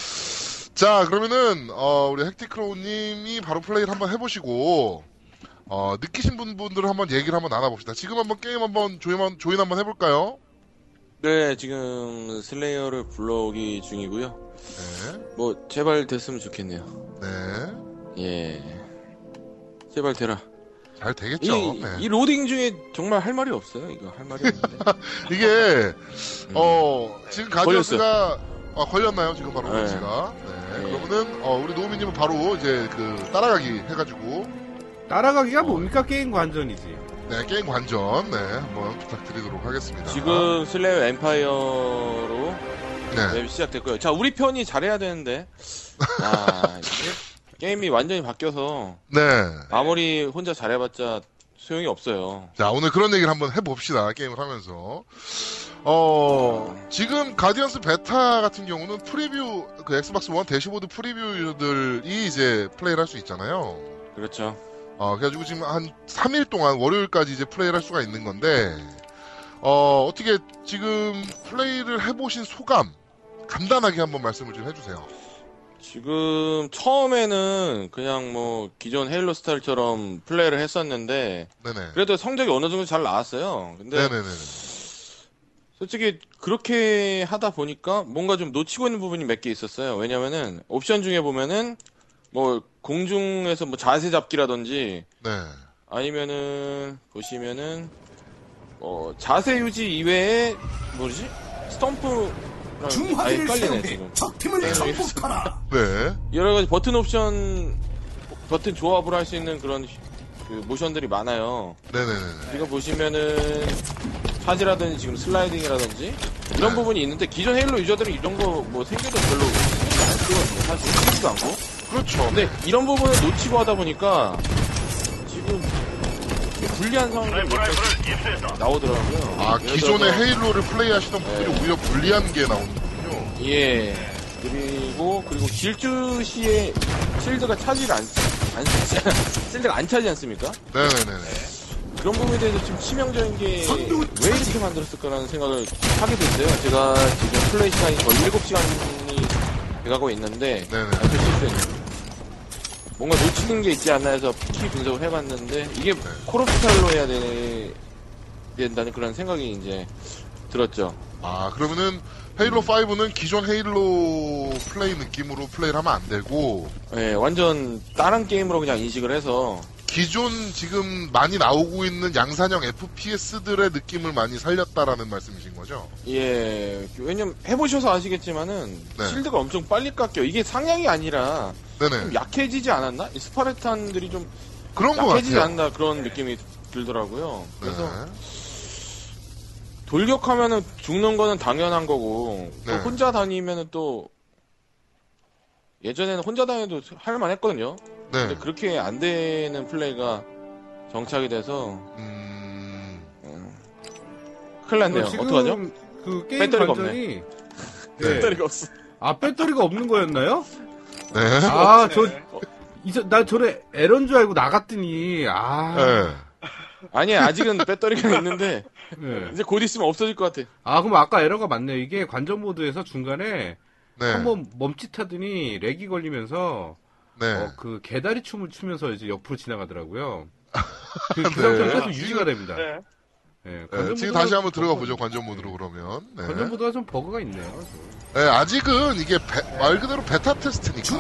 자, 그러면은, 우리 헥티크로우님이 바로 플레이를 한번 해보시고, 느끼신 분들을 한번 얘기를 한번 나눠봅시다. 지금 한번 게임 한번 조인 한번 해볼까요? 네, 지금 슬레이어를 불러오기 중이고요. 네. 뭐 제발 됐으면 좋겠네요. 네. 예. 제발 되라. 잘 되겠죠. 네. 이 로딩 중에 정말 할 말이 없어요. 이거 할 말이 없는데. 이게 지금 가디언스가 걸렸나요? 지금 바로 네. 씨가. 네. 그러면은 우리 노우미님은 바로 이제 그 따라가기 해가지고. 따라가기가 뭡니까? 게임 관전이지. 네, 게임 관전. 네, 한번 부탁드리도록 하겠습니다. 지금 슬레이어 엠파이어로 네. 맵이 시작됐고요. 자, 우리 편이 잘해야 되는데. 게임이 완전히 바뀌어서 네. 아무리 혼자 잘해봤자 소용이 없어요. 자, 오늘 그런 얘기를 한번 해봅시다. 게임을 하면서. 지금 가디언스 베타 같은 경우는 프리뷰, 그 엑스박스 원 대시보드 프리뷰들이 이제 플레이를 할 수 있잖아요. 그렇죠. 그래가지고 지금 한 3일 동안 월요일까지 이제 플레이를 할 수가 있는 건데, 어떻게 지금 플레이를 해보신 소감, 간단하게 한번 말씀을 좀 해주세요. 지금 처음에는 그냥 뭐 기존 헤일로 스타일처럼 플레이를 했었는데, 네네. 그래도 성적이 어느 정도 잘 나왔어요. 근데 네네네. 솔직히 그렇게 하다 보니까 뭔가 좀 놓치고 있는 부분이 몇 개 있었어요. 왜냐면은 옵션 중에 보면은 뭐 공중에서 뭐 자세 잡기라든지 네. 아니면은 보시면은 자세 유지 이외에 뭐지? 스톰프 아예 헷갈리네 지금. 네. 여러 가지 버튼 조합을 할 수 있는 그런 그 모션들이 많아요. 네네네. 지금 보시면은 차지라든지 지금 슬라이딩이라든지 이런 부분이 있는데 기존 헤일로 유저들은 이런 거 뭐 생겨도 별로 신경 안 쓰거든요. 사실 쓰지도 않고. 그렇죠. 근데 이런 부분을 놓치고 하다 보니까 지금 불리한 상황들이 나오더라고요. 아, 기존의 헤일로를 플레이하시던 분들이 오히려 불리한 게 나오는군요. 예. 그리고 질주 시에 실드가 차지를 실드가 안 차지 않습니까? 네네네. 그런 부분에 대해서 좀 치명적인 게 왜 이렇게 만들었을까라는 생각을 하게 됐어요. 제가 지금 플레이 시간이 거의 7시간이 돼가고 있는데 아주 실수했네요. 뭔가 놓치는 게 있지 않나 해서 키 분석을 해봤는데 이게 콜 오브 스타일로 해야 된다는 그런 생각이 이제 들었죠. 아, 그러면은 헤일로 5는 기존 헤일로 플레이 느낌으로 플레이를 하면 안 되고 네, 완전 다른 게임으로 그냥 인식을 해서 기존 지금 많이 나오고 있는 양산형 FPS들의 느낌을 많이 살렸다라는 말씀이신 거죠? 예, 왜냐면 해보셔서 아시겠지만은 네. 실드가 엄청 빨리 깎여. 이게 상향이 아니라 네네. 좀 약해지지 않았나? 이 스파르탄들이 좀 그런 것 약해지지 같아요. 않나 그런 느낌이 들더라고요. 그래서 네. 돌격하면은 죽는 거는 당연한 거고 또 네. 혼자 다니면은 또 예전에는 혼자 다녀도 할만했거든요. 네. 근데 그렇게 안 되는 플레이가 정착이 돼서 큰일 났네요. 지금 어떡하죠? 그 게임 배터리가 관전이 네. 배터리가 없어. 아, 배터리가 없는 거였나요? 네. 아, 나 저래 에러인 줄 알고 나갔더니, 네. 아니야, 아직은 배터리가 있는데, 네. 이제 곧 있으면 없어질 것 같아. 아, 그럼 아까 에러가 맞네요. 이게 관전 모드에서 중간에 네. 한번 멈칫하더니 렉이 걸리면서, 네. 그 개다리 춤을 추면서 이제 옆으로 지나가더라고요. 그 네. 상태로 계속 유지가 됩니다. 네. 네, 네, 지금 다시 한번 들어가 보죠. 관전 모드로 그러면. 네. 관전 모드가 좀 버그가 있네요. 네, 아직은 이게 말 그대로 베타 테스트니까.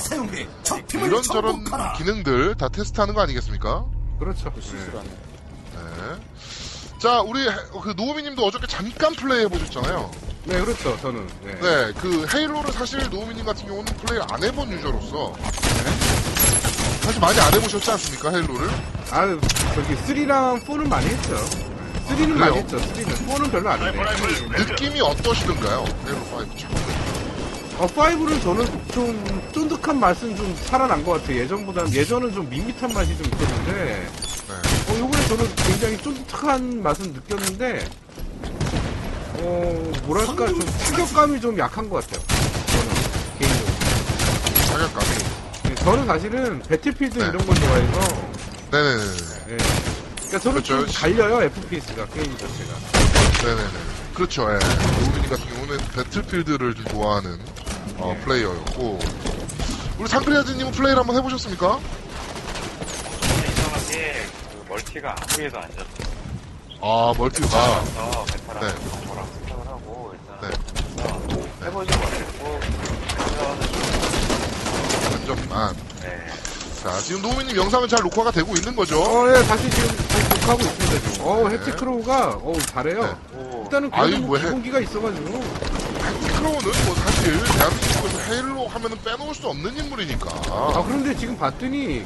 이런저런 기능들 다 테스트하는 거 아니겠습니까? 그렇죠. 실수를 안 해. 네. 자, 우리 그 노우미님도 어저께 잠깐 플레이 해보셨잖아요. 네, 그렇죠. 저는. 네. 네, 그 헤일로를 사실 노우미님 같은 경우는 플레이 안 해본 유저로서 사실 많이 안 해보셨지 않습니까, 헤일로를? 아, 저기 3랑 4는 많이 했죠. 3는 많이 했죠. 3는 4는 별로 안 했네. 느낌이 어떠시던가요, 헤일로 5? 5는 저는 좀 쫀득한 맛은 좀 살아난 것 같아요. 예전은 좀 밋밋한 맛이 좀 있었는데, 요번에 저는 굉장히 쫀득한 맛은 느꼈는데, 뭐랄까, 좀 타격감이 좀 약한 것 같아요. 저는, 개인적으로. 타격감이? 네, 저는 사실은 배틀필드 이런 걸 좋아해서, 네네네. 네. 그러니까 저는 그렇죠. 좀 갈려요, FPS가, 게임 자체가. 네네네. 그렇죠, 예. 노우미님 같은 경우는 배틀필드를 좀 좋아하는 플레이어였고, 우리 상크리아즈님은 플레이를 한번 해보셨습니까? 이상하게 그 멀티가 아무리도 안 잡혀요. 아, 멀티가. 그래서 베타랑 네. 정보랑 생각을 하고 일단 네. 해보지 말고 완전만. 네. 자, 지금 노우미님 영상은 잘 녹화가 되고 있는 거죠? 예, 다시 녹화하고 있습니다, 지금. 헥티크로우가, 잘해요. 네. 일단은 그래도 뭐 기본기가 있어가지고. 헥티크로우는 뭐 사실 대한민국에서 헤일로 하면은 빼놓을 수 없는 인물이니까. 그런데 지금 봤더니,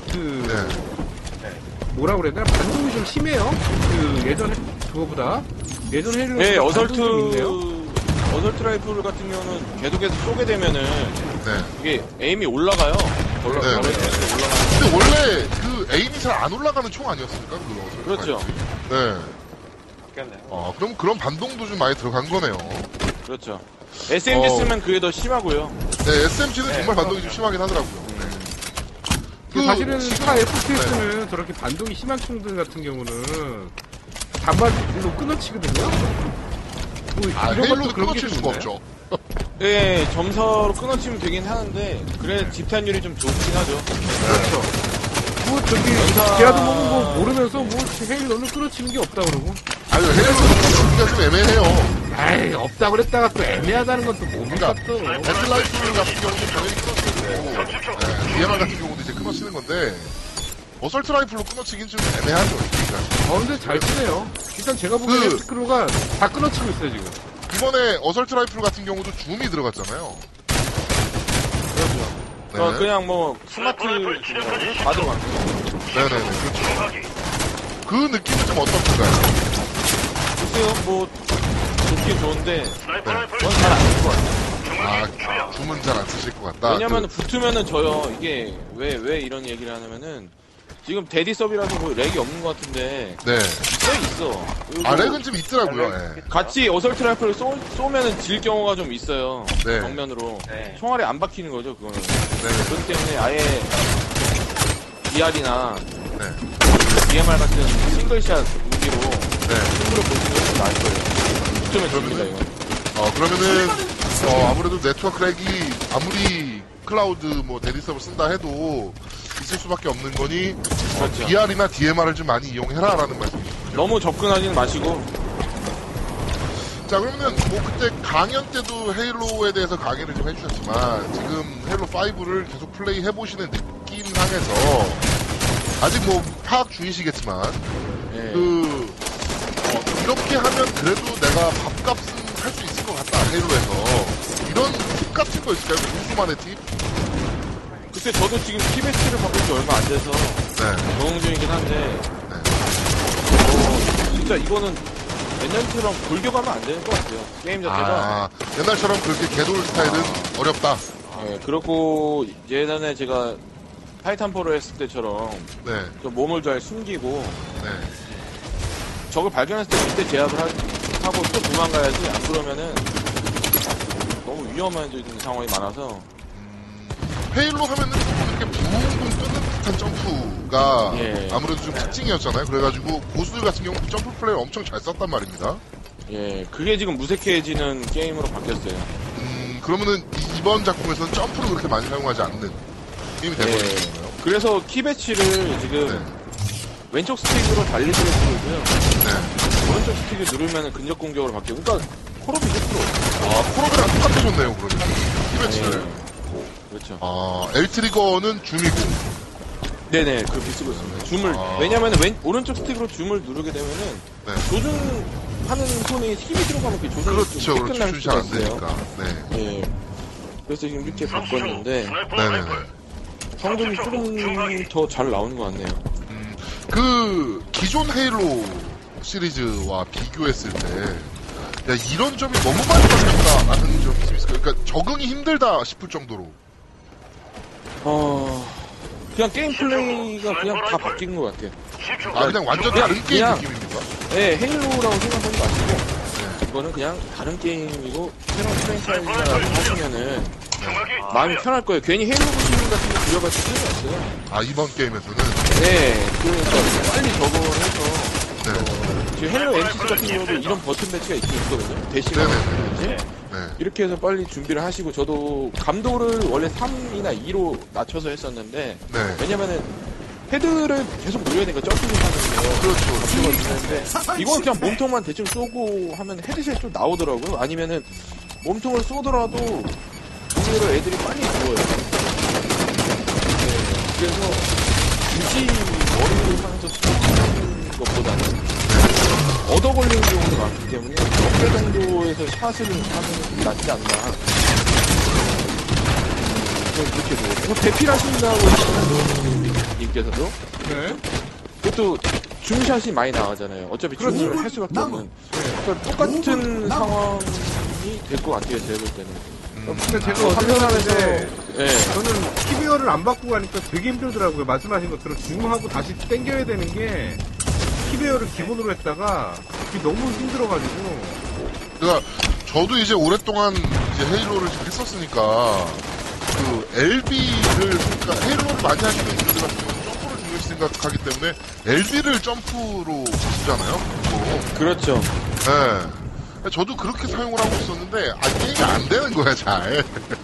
뭐라 그래야 되나? 반동이 좀 심해요. 그거보다. 예전 헤일로. 네, 어설트 라이플 같은 경우는 계속해서 쏘게 되면은, 이게 에임이 올라가요. 올라가요. 근데 원래 그 에임이 잘 안 올라가는 총 아니었습니까? 그렇죠. 네. 바뀌었네요. 그럼 그런 반동도 좀 많이 들어간 거네요. 그렇죠. SMG 쓰면 그게 더 심하고요. 네, SMG는 정말 반동이 좀 심하긴 하더라고요. 사실은 타 FPS는 저렇게 반동이 심한 총들 같은 경우는 단발로 끊어치거든요. 헤일로도 끊어칠 수가 없죠. 네, 점사로 끊어치면 되긴 하는데, 그래, 집탄율이 좀 좋긴 하죠. 그렇죠. 걔도 뭐 모르면서 헤일로는 끊어치는 게 없다 그러고. 아니, 헤일로는 끊어치기가 좀 애매해요. 에이, 없다 그랬다가 또 애매하다는 건 또 뭡니까 또. 배틀라이프 같은 경우는 당연히 끊어치고, DMR 같은 경우도 이제 끊어치는 건데, 어설트 라이플로 끊어치긴 좀 애매하죠, 그러니까. 근데 잘 치네요. 일단 제가 보기엔 헥티크로우가 다 끊어치고 있어요, 지금. 이번에 어설트 라이플 같은 경우도 줌이 들어갔잖아요. 네. 그냥 뭐 스마트 다 들어갔어요. 네네네, 그렇죠. 그 느낌은 좀 어떻던가요? 글쎄요, 뭐 좋긴 좋은데 저는 잘 안 쓸 것 같아요. 아, 줌은 잘 안 쓰실 것 같다. 왜냐면 붙으면은 져요. 이게 왜 이런 얘기를 하냐면은 지금 데디 서비라서 뭐 렉이 없는 것 같은데 네. 있어. 아, 렉은 좀 있더라고요. 네. 같이 어설트 라이플을 쏘면은 질 경우가 좀 있어요. 네. 정면으로. 네. 총알이 안 박히는 거죠, 그거는. 네. 그렇기 때문에 아예 DR이나 네. DMR 같은 싱글샷 무기로 네. 승부를 보시는 게 좀 나을 거예요. 붙으면 됩니다, 이거. 그러면은, 아무래도 네트워크 렉이 아무리 클라우드 뭐 데디 서버 쓴다 해도 있을 수밖에 없는 거니, 그렇죠. BR이나 DMR을 좀 많이 이용해라라는 말씀이시죠. 너무 접근하지는 마시고. 자, 그러면 뭐 그때 강연 때도 헤일로에 대해서 강의를 좀 해주셨지만 지금 헤일로 5를 계속 플레이 해보시는 느낌상에서 아직 뭐 파악 중이시겠지만 예. 이렇게 하면 그래도 내가 밥값은 할 수 있을 것 같다 헤일로에서 이런 팁 같은 거 있을까요? 우수만의 팁? 그때 저도 지금 키베치를 바꾼 지 얼마 안 돼서 네. 적응 중이긴 한데 진짜 이거는 옛날처럼 골격하면 안 되는 것 같아요. 게임 자체가. 옛날처럼 그렇게 궤돌 스타일은 어렵다. 네, 그렇고 예전에 제가 타이탄포를 했을 때처럼 네. 좀 몸을 잘 숨기고 네. 적을 발견했을 때 그때 제압을 하고 또 도망가야지. 안 그러면은 너무 위험해지는 상황이 많아서. 헤일로 하면은 조금 이렇게 붕붕 뜨는 듯한 점프가 예. 아무래도 좀 특징이었잖아요. 그래가지고 고수들 같은 경우 그 점프 플레이를 엄청 잘 썼단 말입니다. 예, 그게 지금 무색해지는 게임으로 바뀌었어요. 그러면은 이번 작품에서는 점프를 그렇게 많이 사용하지 않는 게임이 되버리는 건가요? 그래서 키배치를 지금 네. 왼쪽 스틱으로 달리기를 누르고요. 네. 오른쪽 스틱을 누르면 근접 공격으로 바뀌고. 그러니까 콜옵이 100%. 콜옵이랑 똑같아졌네요, 그러면. 키배치를. 그렇죠. L트리거는 줌이고. 네네, 그렇게 쓰고 있습니다. 줌을, 왜냐면 오른쪽 스틱으로 줌을 누르게 되면은, 네. 조준하는 손에 힘이 들어가면 그 조준이 그렇죠, 끝날 그렇죠. 수가 잘 안 있어요. 되니까. 네. 예. 그래서 지금 이렇게 바꿨는데, 네네네. 성적이 조금 더 잘 나오는 것 같네요. 기존 헤일로 시리즈와 비교했을 때, 야, 이런 점이 너무 많이 바뀌었다라는 점이 있을까요? 그러니까 적응이 힘들다 싶을 정도로. 그냥 게임 플레이가 그냥 다 바뀐 것 같아요. 그냥 완전 다른 게임 느낌입니까? 네, 헤일로라고 생각하지 마시고, 이거는 그냥 다른 게임이고, 새로운 프랜차이즈라고 하시면은, 마음이 편할 거예요. 괜히 헤일로 부심 같은 거 들여봤을 필요가 없어요. 이번 게임에서는? 네, 그러니까 빨리 적응을 해서, 지금 헬로 MCC 같은 경우도 이런 버튼 배치가 있거든요. 대시가. 이렇게 해서 빨리 준비를 하시고, 저도 감도를 원래 3이나 2로 낮춰서 했었는데, 왜냐면은 헤드를 계속 누려야 되니까 점프를 하는 거. 그렇죠. 이건 그냥 몸통만 대충 쏘고 하면 헤드샷이 좀 나오더라고요. 아니면은 몸통을 쏘더라도 의외로 애들이 빨리 죽어요. 그래서 굳이 머리를 향해서 쏘는 것보다는 얻어 걸리는 경우가 많기 때문에 어느 정도에서 샷을 하면 낫지 않나. 그렇게 보고 대필하신다고 했잖아요, 님께서도. 네. 그것도 줌샷이 많이 나가잖아요. 어차피 줌을 할 수밖에 없는. 그러니까 똑같은 상황이 될 것 같아요, 제가 볼 때는. 근데 제가 어떻게 하는데 네. 저는 키베어를 안 바꾸고 가니까 되게 힘들더라고요. 말씀하신 것처럼 줌하고 다시 당겨야 되는 게 키베어를 기본으로 했다가 그게 너무 힘들어가지고. 그러니까 저도 이제 오랫동안 이제 헤일로를 했었으니까 그 LB를 그러니까 헤일로를 많이 하시는 분들 같은 경우는 점프를 중요시 생각하기 때문에 LB를 점프로 쓰잖아요. 그렇죠. 네. 저도 그렇게 사용을 하고 있었는데 게임이 안 되는 거야 잘.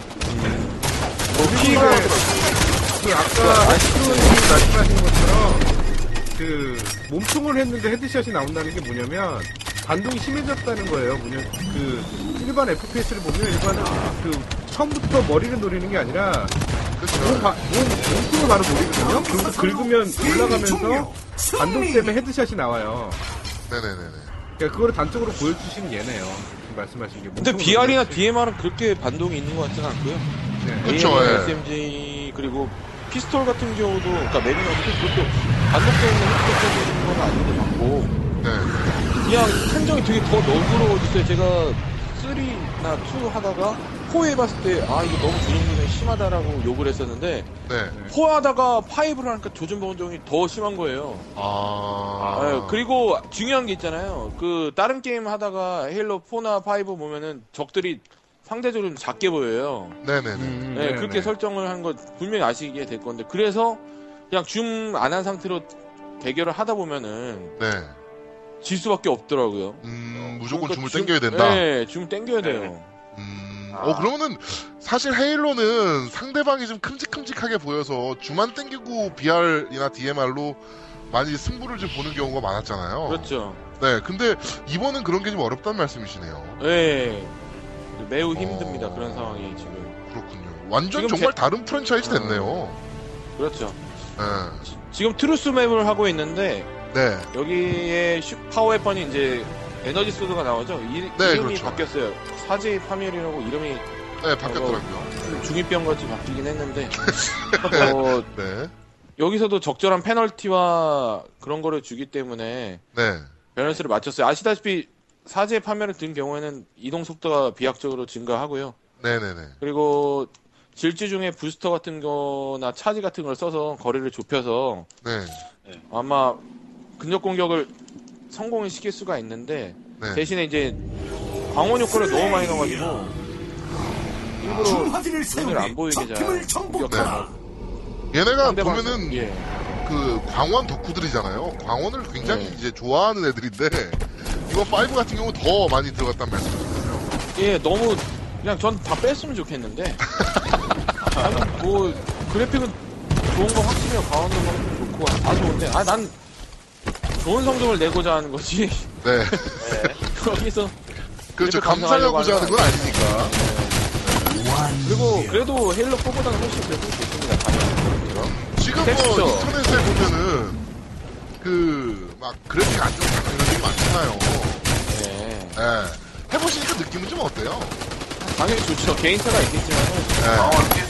그 아까 아시트로님이 말씀하신 것처럼 그 몸통을 했는데 헤드샷이 나온다는 게 뭐냐면 반동이 심해졌다는 거예요. 그 일반 FPS를 보면 일반은 그 처음부터 머리를 노리는 게 아니라 몸통을 바로 노리거든요. 그리고 긁으면 올라가면서 반동 때문에 헤드샷이 나와요. 네네네네. 그러니까 그거를 단적으로 보여주시는 얘네요. 지금 말씀하신 게. 근데 BR이나 DMR은 그렇게 반동이 있는 것 같지는 않고요. 네. 그쵸, AMR, 예. SMG 그리고 피스톨 같은 경우도 그러니까 맵이나 어떻게 그렇게 반복적인 획득적인 건 아닌데 맞고 네. 그냥 한정이 되게 더 너그러워졌어요. 제가 3나 2 하다가 4 해봤을 때 아 이거 너무 조준 변동이 심하다라고 욕을 했었는데 네. 4 하다가 5를 하니까 조준 변동이 더 심한 거예요. 네, 그리고 중요한 게 있잖아요. 그 다른 게임 하다가 헤일로 4나 5 보면은 적들이 상대적으로 좀 작게 보여요. 네네네. 네, 그렇게 설정을 한 거 분명히 아시게 될 건데 그래서 그냥 줌 안 한 상태로 대결을 하다 보면은 네. 질 수밖에 없더라고요. 무조건 그러니까 줌을 땡겨야 된다. 네, 줌 땡겨야 돼요. 그러면은 사실 헤일로는 상대방이 좀 큼직큼직하게 보여서 줌만 땡기고 BR이나 DMR로 많이 승부를 좀 보는 경우가 많았잖아요. 그렇죠. 네, 근데 이번은 그런 게 좀 어렵다는 말씀이시네요. 네, 매우 힘듭니다. 그런 상황이 지금. 그렇군요. 완전 지금 정말 다른 프랜차이즈 됐네요. 그렇죠. 네. 지금 트루스 맵을 하고 있는데 네. 여기에 파워 웨펀이 이제 에너지 소드가 나오죠. 이름이 그렇죠. 바뀌었어요. 사제 파멸이라고 이름이 네, 바뀌었더라고요. 중이병 같이 바뀌긴 했는데 네. 여기서도 적절한 페널티와 그런 거를 주기 때문에 네. 밸런스를 맞췄어요. 아시다시피 사제 파멸을 든 경우에는 이동 속도가 비약적으로 증가하고요. 네네네. 그리고 질주 중에 부스터 같은 거나 차지 같은 걸 써서 거리를 좁혀서 네. 아마 근접 공격을 성공을 시킬 수가 있는데 네. 대신에 이제 광원 효과를 너무 많이 넣어가지고 일부러 눈을 안 보이게 잘 공격하고 얘네가 상대방- 보면은 예. 그 광원 덕후들이잖아요. 광원을 굉장히 네. 이제 좋아하는 애들인데 이번 5 같은 경우 더 많이 들어갔다는 말씀이잖아요. 예, 너무 그냥 전 다 뺐으면 좋겠는데 아니 뭐 그래픽은 좋은 거 확실해요. 강원도 막 좋고 다 좋은데 난 좋은 성적을 내고자 하는 거지. 네. 거기서 그렇죠. 그래픽 감상하려고 감상하고자 하는 건 아니니까. 그리고 그래도 헤일로 4보다는 훨씬 그래도 좋습니다. 당연히. 지금 텍스처. 뭐 인터넷에 보면은 그 막 그래픽 안 좋은 이런 얘기 많잖아요. 네. 네. 해보시니까 느낌은 좀 어때요? 당연히 좋죠. 개인차가 있겠지만 네.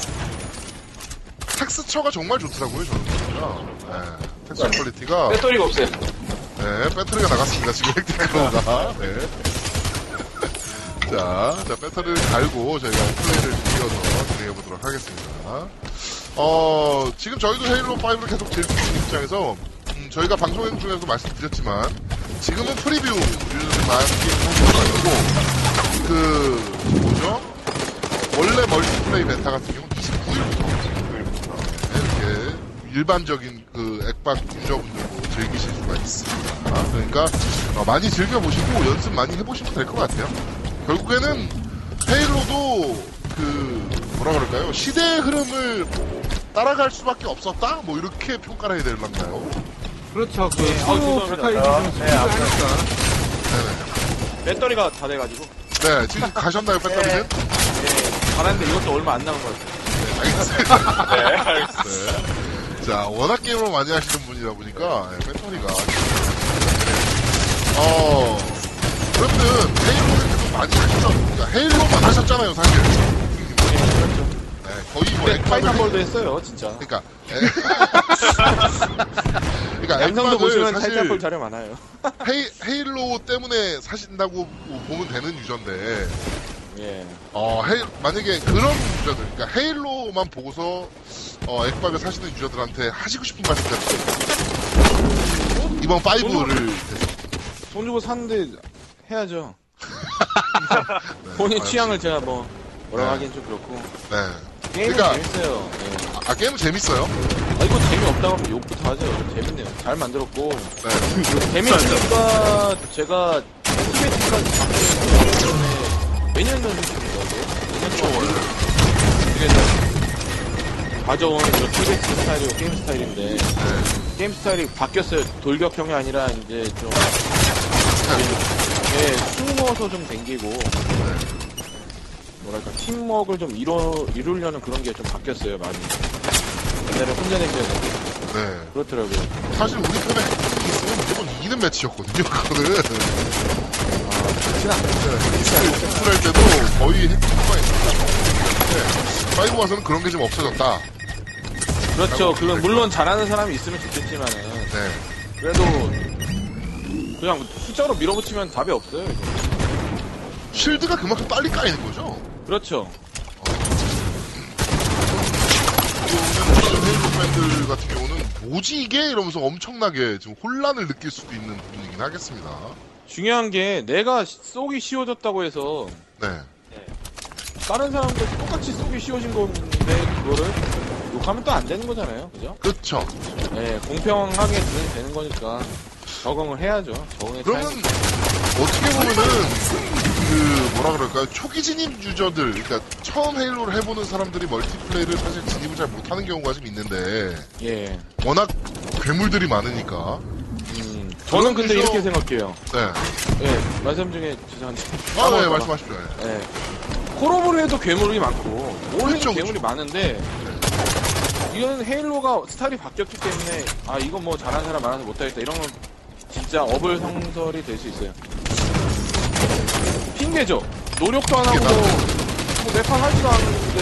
텍스처가 정말 좋더라고요, 저는 진짜. 네. 텍스처 퀄리티가. 배터리가 없어요. 네, 배터리가 나갔습니다, 지금 헥티크로가. 네. 자, 배터리를 달고 저희가 플레이를 이어서 진행해보도록 하겠습니다. 지금 저희도 헤일로5를 계속 즐기는 입장에서, 저희가 방송 중에서 말씀드렸지만, 지금은 프리뷰 유저들만 게임 뭐죠? 원래 멀티플레이 베타 같은 경우는 29일부터 이렇게 일반적인 그 액박 유저분들도 즐기실 수가 있습니다. 그러니까 많이 즐겨보시고 연습 많이 해보시면 될 것 같아요. 결국에는 헤일로도 뭐라 그럴까요? 시대의 흐름을 따라갈 수밖에 없었다? 뭐 이렇게 평가를 해야 될런가요? 그렇죠. 서로 베타이즈 좀 하니까. 네네. 배터리가 다 돼가지고. 네, 지금 가셨나요, 배터리는? 네. 잘하는데 이것도 얼마 안 남은 것 같아요. 네, 알겠습니다. 네, 알겠습니다. 네. 자, 워낙 게임을 많이 하시는 분이다 보니까, 배터리가. 그러면 헤일로를 계속 많이 하셨죠? 그러니까 헤일로만 하셨잖아요, 사실. 네, 거의 뭐 타이탄볼도 했어요, 진짜. 그러니까. 그러니까 양성도 보시면 사실 타이탄볼 자료 많아요. 헤일로 때문에 사신다고 보면 되는 유저인데. 예. 만약에 그런 유저들, 그러니까 헤일로만 보고서 액박을 사시는 유저들한테 하시고 싶은 말씀 때문에 이번 5를 돈 주고 샀는데 해야죠. 본인 취향을 제가 뭐라고 하긴 좀 그렇고. 네. 게임은 그러니까, 재밌어요. 네. 게임은 재밌어요? 이거 재미없다고 하면 욕부터 하죠. 재밌네요. 잘 만들었고. 네. 재밌으니까 제가 ultimate까지 바꾸는 전에 매년 전입니다. 그래서 가져온 TBS 스타일이고 게임 스타일인데 게임 스타일이 바뀌었어요. 돌격형이 아니라 이제 좀 숨어서 좀 댕기고 뭐랄까 팀워크를 좀 이루려는 그런 게 좀 바뀌었어요. 많이 옛날에 혼자 댕겨야 되는데 네. 그렇더라고요. 사실 우리 편에 있으면 무조건 이기는 매치였거든요. 그거는. 그렇진 않아요. 오픈할 때도 거의 핵심만 있었는데 5 와서는 그런 게 좀 없어졌다. 그렇죠. 물론 잘하는 사람이 있으면 좋겠지만은. 네. 그래도 그냥 숫자로 밀어붙이면 답이 없어요. 이거. 실드가 그만큼 빨리 까이는 거죠? 그렇죠. 헤일로 팬들 같은 경우는 뭐지 이게? 이러면서 엄청나게 좀 혼란을 느낄 수도 있는 부분이긴 하겠습니다. 중요한 게 내가 쏘기 쉬워졌다고 해서 네. 다른 사람들 똑같이 쏘기 쉬워진 건데 그거를 욕하면 또 안 되는 거잖아요. 그죠? 그렇죠. 네, 공평하게 되는 거니까 적응을 해야죠. 적응의 그러면 타이밍. 어떻게 보면은 뭐라 그럴까요? 초기 진입 유저들, 그러니까 처음 헤일로를 해보는 사람들이 멀티플레이를 사실 진입을 잘 못하는 경우가 좀 있는데, 예. 워낙 괴물들이 많으니까. 저는 근데 이렇게 생각해요. 네. 예, 말씀 중에 죄송한데. 네, 말씀하십시오. 예. 콜오브를 해도 괴물이 많고, 뭘 해도 그렇죠, 괴물이 많은데, 이거는 헤일로가 스타일이 바뀌었기 때문에, 이건 뭐 잘하는 사람 많아서 못하겠다. 이런 건 진짜 어불성설이 될 수 있어요. 핑계죠. 노력도 안 하고, 뭐 매판 하지도 않는데,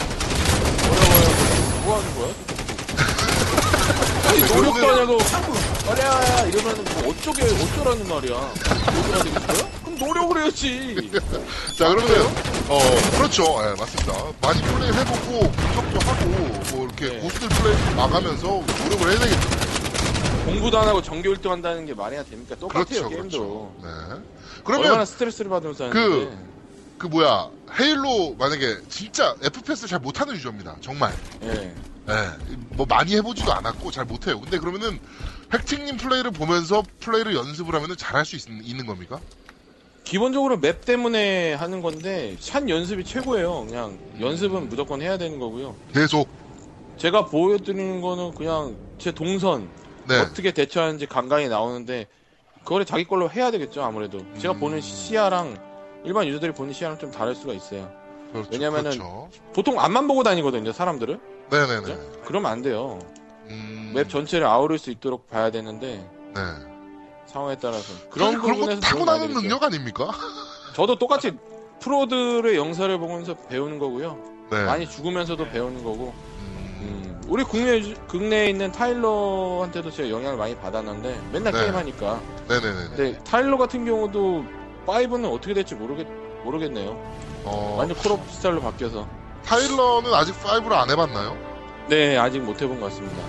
어려워요. 뭐 하는 거야? 아니, 노력도 안 해도, 어려야 이러면 뭐 어쩌라는 말이야. 노력을 되겠어요? 그럼 노력을 해야지. 자, 그러면, 그렇죠. 네, 맞습니다. 많이 플레이 해보고, 분석도 하고, 뭐, 이렇게 고수들 플레이 나가면서 노력을 해야 되겠죠. 공부도 안 하고 정규 1등 한다는 게 말이야 됩니까? 똑같아요, 그렇죠, 게임도. 그렇죠. 네. 얼마나 그러면, 스트레스를 받으면서 하는데. 헤일로, 만약에, 진짜 FPS 잘 못하는 유저입니다. 정말. 예. 네, 뭐 많이 해보지도 않았고 잘 못해요. 근데 그러면은 헥팅님 플레이를 보면서 플레이를 연습을 하면은 잘할 수 있는 겁니까? 기본적으로 맵 때문에 하는 건데 샷 연습이 최고예요. 그냥 연습은 무조건 해야 되는 거고요. 계속. 제가 보여드리는 거는 그냥 제 동선 네. 어떻게 대처하는지 간간히 나오는데 그거를 자기 걸로 해야 되겠죠. 아무래도 제가 보는 시야랑 일반 유저들이 보는 시야랑 좀 다를 수가 있어요. 그렇죠, 왜냐면은 그렇죠. 보통 앞만 보고 다니거든요. 사람들은. 네네네. 그죠? 그러면 안 돼요. 맵 전체를 아우를 수 있도록 봐야 되는데 네. 상황에 따라서 그런 그런 것도 부분에서 타고나는 능력 아닙니까? 저도 똑같이 프로들의 영상을 보면서 배우는 거고요. 네. 많이 죽으면서도 배우는 거고. 우리 국내에 있는 타일러한테도 제가 영향을 많이 받았는데 맨날 네. 게임하니까. 네네네. 근데 타일러 같은 경우도 5는 어떻게 될지 모르겠네요. 완전 콜옵 스타일로 바뀌어서. 타일러는 아직 5를 안 해봤나요? 네, 아직 못 해본 것 같습니다.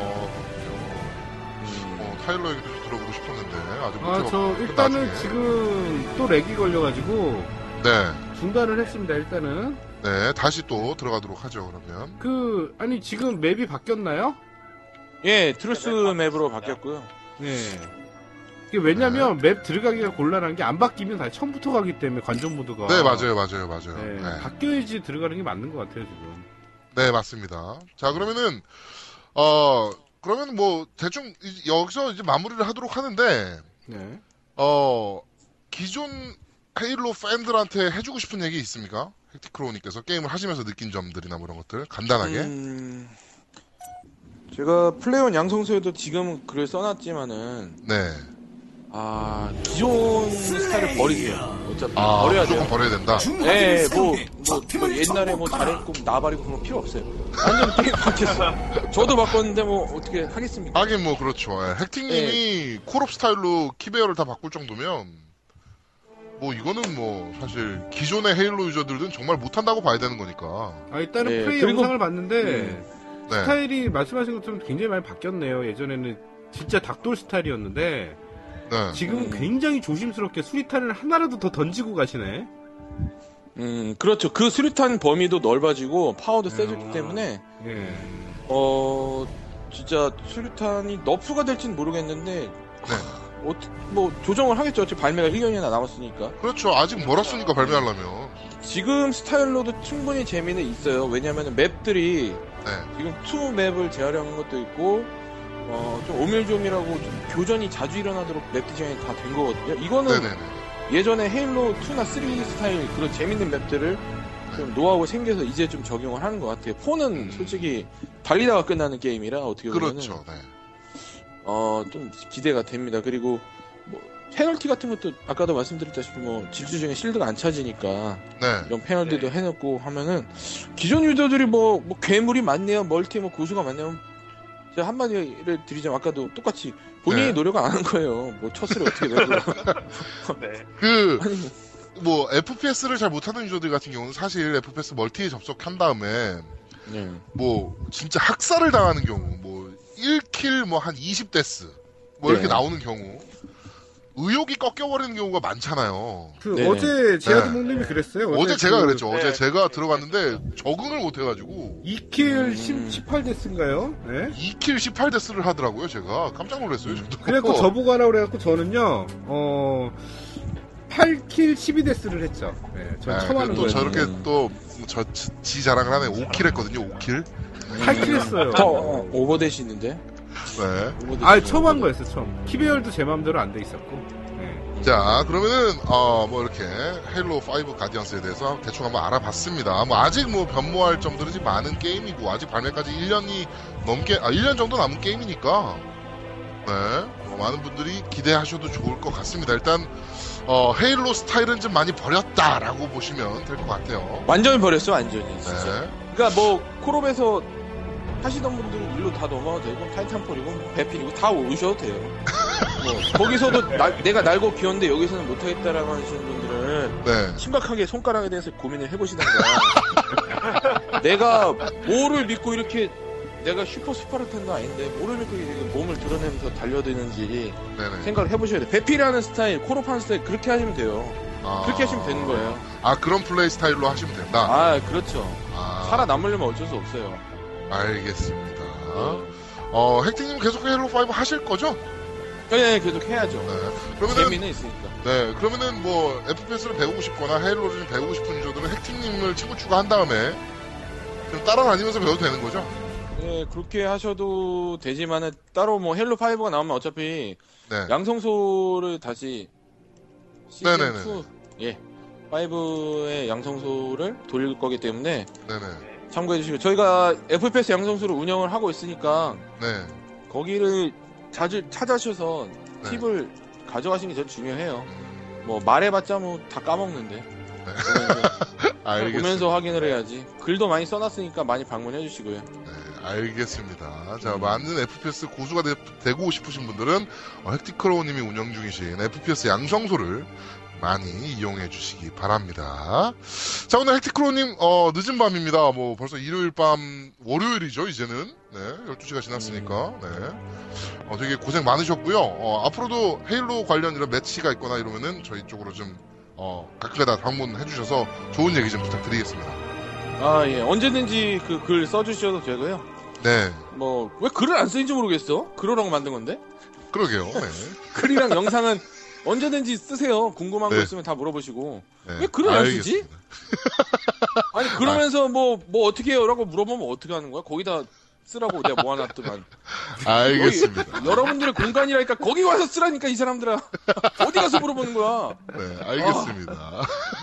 타일러 얘기도 좀 들어보고 싶었는데 아직 못 해봤고. 저 일단은 나중에. 지금 또 렉이 걸려가지고 네. 중단을 했습니다. 일단은. 네, 다시 또 들어가도록 하죠. 그러면. 아니 지금 맵이 바뀌었나요? 예, 트루스 맵으로 바뀌었고요. 네. 이게 왜냐면 맵 들어가기가 곤란한 게 안 바뀌면 다시 처음부터 가기 때문에 관전 모드가. 네, 맞아요. 네, 네. 바뀌어야지 들어가는 게 맞는 것 같아요 지금. 네, 맞습니다. 자, 그러면은 그러면 뭐 대충 여기서 이제 마무리를 하도록 하는데 네. 기존 헤일로 팬들한테 해주고 싶은 얘기 있습니까? 헥티크로우님께서 게임을 하시면서 느낀 점들이나 뭐 이런 것들 간단하게. 제가 플레이온 양성소에도 지금 글을 써놨지만은 네. 기존 스타일을 버리세요. 어차피 버려야 돼요. 무조건 버려야 된다. 네, 뭐 옛날에 뭐 잘했고 나발이고 그런 거 필요 없어요. 완전 게임 바뀌었어. 저도 바꿨는데 뭐 어떻게 하겠습니까? 하긴 뭐 그렇죠. 헥팅님이 콜옵 스타일로 키베어를 다 바꿀 정도면 뭐 이거는 뭐 사실 기존의 헤일로 유저들은 정말 못한다고 봐야 되는 거니까. 일단은 네, 플레이 그리고- 영상을 봤는데 네. 스타일이 말씀하신 것처럼 굉장히 많이 바뀌었네요. 예전에는 진짜 닭돌 스타일이었는데 네. 지금은 굉장히 조심스럽게 수리탄을 하나라도 더 던지고 가시네. 그렇죠. 그 수류탄 범위도 넓어지고 파워도 세졌기 때문에 예. 진짜 수류탄이 너프가 될지는 모르겠는데 네. 뭐 조정을 하겠죠. 어차피 발매가 1년이나 남았으니까. 그렇죠. 아직 멀었으니까 발매하려면. 지금 스타일로도 충분히 재미는 있어요. 왜냐하면 맵들이 네. 지금 2 맵을 재활용한 것도 있고 좀 오밀조밀하고 좀 교전이 자주 일어나도록 맵 디자인이 다 된 거거든요. 이거는 네네네. 예전에 헤일로 2나 3 스타일 그런 재밌는 맵들을 좀 노하우가 생겨서 이제 좀 적용을 하는 것 같아요. 4는 솔직히 달리다가 끝나는 게임이라 어떻게 보면은 그렇죠. 네. 좀 기대가 됩니다. 그리고 뭐 페널티 같은 것도 아까도 말씀드렸다시피 뭐 질주 중에 실드가 안 차지니까 네. 이런 페널티도 해놓고 하면은 기존 유저들이 뭐 괴물이 많네요, 멀티 뭐 고수가 많네요. 제가 한마디를 드리자면 아까도 똑같이 본인이 네. 노력을 안 한 거예요. 뭐 첫술에 어떻게 내고 네. 아니 뭐 FPS를 잘 못하는 유저들 같은 경우는 사실 FPS 멀티에 접속한 다음에 네. 뭐 진짜 학살을 당하는 경우 뭐 1킬 뭐 한 20데스 뭐 이렇게 네. 나오는 경우 의욕이 꺾여버리는 경우가 많잖아요. 그 어제 제아드몽님이 네. 그랬어요. 어제 제가 그랬죠. 네. 어제 제가 들어갔는데 적응을 못해가지고 2킬 18데스인가요? 네. 2킬 18데스를 하더라고요. 제가 깜짝 놀랐어요. 저도. 그래갖고 저보고 하라고 그래갖고 저는요 8킬 12데스를 했죠. 네, 저 처음 하는 또 거예요. 저렇게 또 지 자랑을 하네. 5킬 했거든요. 5킬. 8킬 했어요. 오버데시 있는데. 네. 처음 한 거였어, 처음. 키베열도 제 마음대로 안 돼 있었고. 네. 자, 그러면은, 뭐, 이렇게, 헤일로 5 가디언스에 대해서 대충 한번 알아봤습니다. 뭐, 아직 뭐, 변모할 점들이 많은 게임이고, 아직 발매까지 1년이 1년 정도 남은 게임이니까, 네. 뭐 많은 분들이 기대하셔도 좋을 것 같습니다. 일단, 헤일로 스타일은 좀 많이 버렸다라고 보시면 될 것 같아요. 완전히 버렸어, 완전히. 진짜. 네. 그러니까 뭐 콜옵에서 하시던 분들은 일로 다 넘어가도 되고 타이탄폴이고 배필이고 다 오셔도 돼요. 뭐 거기서도 내가 날고 기었는데 여기서는 못하겠다라고 하시는 분들은 네. 심각하게 손가락에 대해서 고민을 해보시던가. 내가 뭐를 믿고 이렇게 내가 슈퍼 스파르탄도 아닌데 뭐를 믿고 이렇게 몸을 드러내면서 달려드는지 네네. 생각을 해보셔야 돼요. 배필하는 스타일, 콜옵하는 스타일 그렇게 하시면 돼요. 그렇게 하시면 되는 거예요. 그런 플레이 스타일로 하시면 된다. 그렇죠. 살아남으려면 어쩔 수 없어요. 알겠습니다. 헥팅님 계속 헤일로 5 하실 거죠? 네, 계속 해야죠. 그러면은, 재미는 있으니까. 네, 그러면은 뭐 FPS를 배우고 싶거나 헤일로를 좀 배우고 싶은 유저들은 헥팅님을 친구 추가한 다음에 좀 따라다니면서 배워도 되는 거죠? 네, 그렇게 하셔도 되지만은 따로 뭐 헬로 5가 나오면 어차피 네. 양성소를 다시 시즌 네네네. 2, 5의 양성소를 돌릴 거기 때문에 네네. 참고해 주시고 저희가 FPS 양성소를 운영을 하고 있으니까 네. 거기를 자주 찾아셔서 네. 팁을 가져가시는 게 제일 중요해요. 뭐 말해봤자 뭐 다 까먹는데. 알겠습니다. 보면서 확인을 해야지. 글도 많이 써놨으니까 많이 방문해 주시고요. 알겠습니다. 자, 많은 FPS 고수가 되고 싶으신 분들은 헥티크로우님이 운영 중이신 FPS 양성소를 많이 이용해 주시기 바랍니다. 자, 오늘 헥티크로우님 늦은 밤입니다. 뭐 벌써 일요일 밤 월요일이죠 이제는. 네, 12시가 지났으니까. 네. 되게 고생 많으셨고요. 앞으로도 헤일로 관련 이런 매치가 있거나 이러면은 저희 쪽으로 좀 가끔가다 방문해 주셔서 좋은 얘기 좀 부탁드리겠습니다. 예. 언제든지 그 글 써주셔도 되고요. 네. 뭐, 왜 글을 안 쓰는지 모르겠어? 그러라고 만든 건데? 그러게요. 네. 글이랑 영상은 언제든지 쓰세요. 궁금한 거 네. 있으면 다 물어보시고. 네. 왜 글을 안 쓰지? 알겠습니다. 아니, 그러면서 뭐 어떻게 해요? 라고 물어보면 어떻게 하는 거야? 거기다 쓰라고 내가 모아놨더만. 알겠습니다. 여러분들의 공간이라니까 거기 와서 쓰라니까 이 사람들아. 어디 가서 물어보는 거야? 네, 알겠습니다.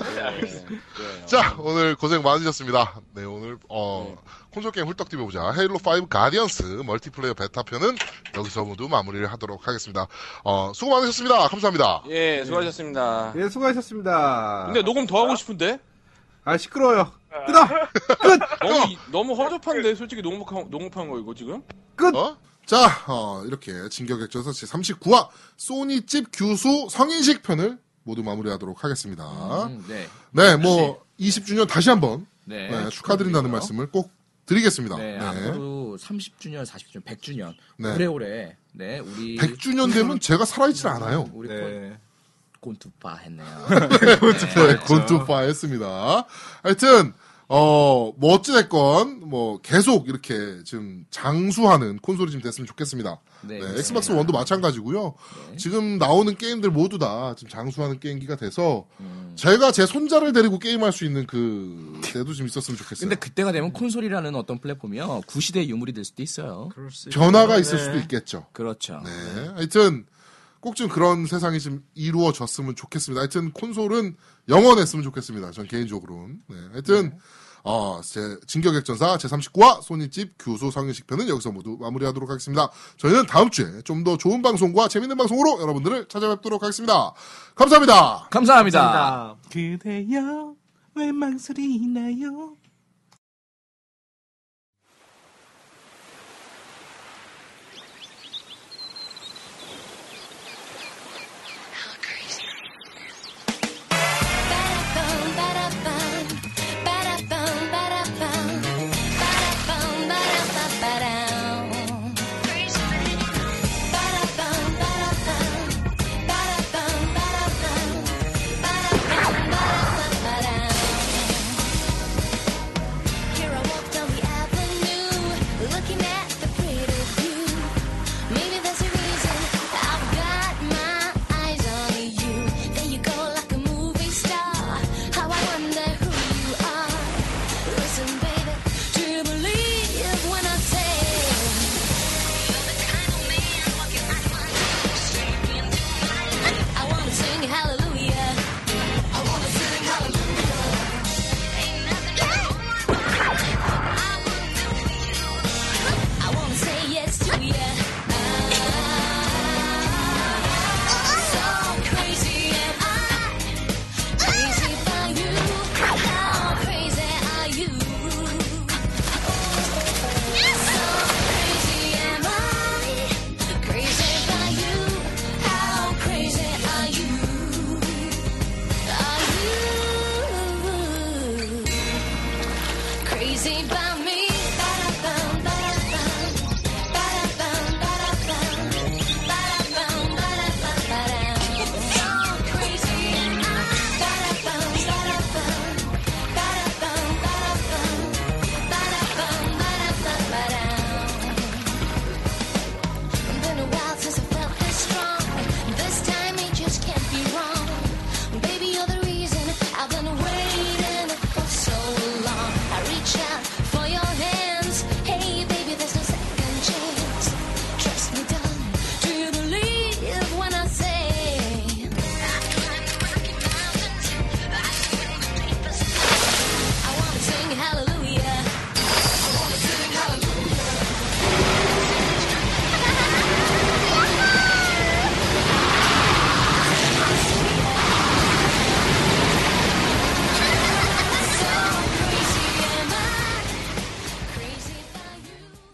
자, 오늘 고생 많으셨습니다. 네, 오늘 콘솔 게임 훌떡 뛰어보자 헤일로 5 가디언스 멀티플레이어 베타편은 여기서 모두 마무리를 하도록 하겠습니다. 수고 많으셨습니다. 감사합니다. 예, 수고하셨습니다. 예, 수고하셨습니다. 근데 녹음 더 하고 싶은데? 시끄러워요. 끊어! 끝! 너무 허접한데, 솔직히 녹음한 거, 이거 지금? 끝! 자, 이렇게 진격액전서 제39화 소니집 규소 성인식 편을 모두 마무리하도록 하겠습니다. 네. 네, 뭐 20주년 다시 한번 네, 축하드린다는 말씀을 꼭 드리겠습니다. 네, 앞으로 30주년, 40주년, 100주년 네. 오래오래 네, 우리 100주년 되면 제가 살아있질 않아요. 우리 곤투파 했네요. 곤투파 했습니다. 하여튼 뭐 어찌됐건 뭐 계속 이렇게 지금 장수하는 콘솔이 좀 됐으면 좋겠습니다. 네, 엑스박스 원도 마찬가지고요. 지금 나오는 게임들 모두 다 지금 장수하는 게임기가 돼서 제가 제 손자를 데리고 게임할 수 있는 그 때도 좀 있었으면 좋겠어요. 근데 그때가 되면 콘솔이라는 어떤 플랫폼이요 구시대의 유물이 될 수도 있어요. 변화가 있을 수도 있겠죠. 그렇죠. 네. 하여튼 꼭 좀 그런 세상이 좀 이루어졌으면 좋겠습니다. 하여튼 콘솔은 영원했으면 좋겠습니다. 전 개인적으로는. 네. 하여튼 제 진격액전사 제39화 손윗집 교수 상윤식 편은 여기서 모두 마무리하도록 하겠습니다. 저희는 다음 주에 좀 더 좋은 방송과 재밌는 방송으로 여러분들을 찾아뵙도록 하겠습니다. 감사합니다. 감사합니다. 그대여 왜 망설이나요?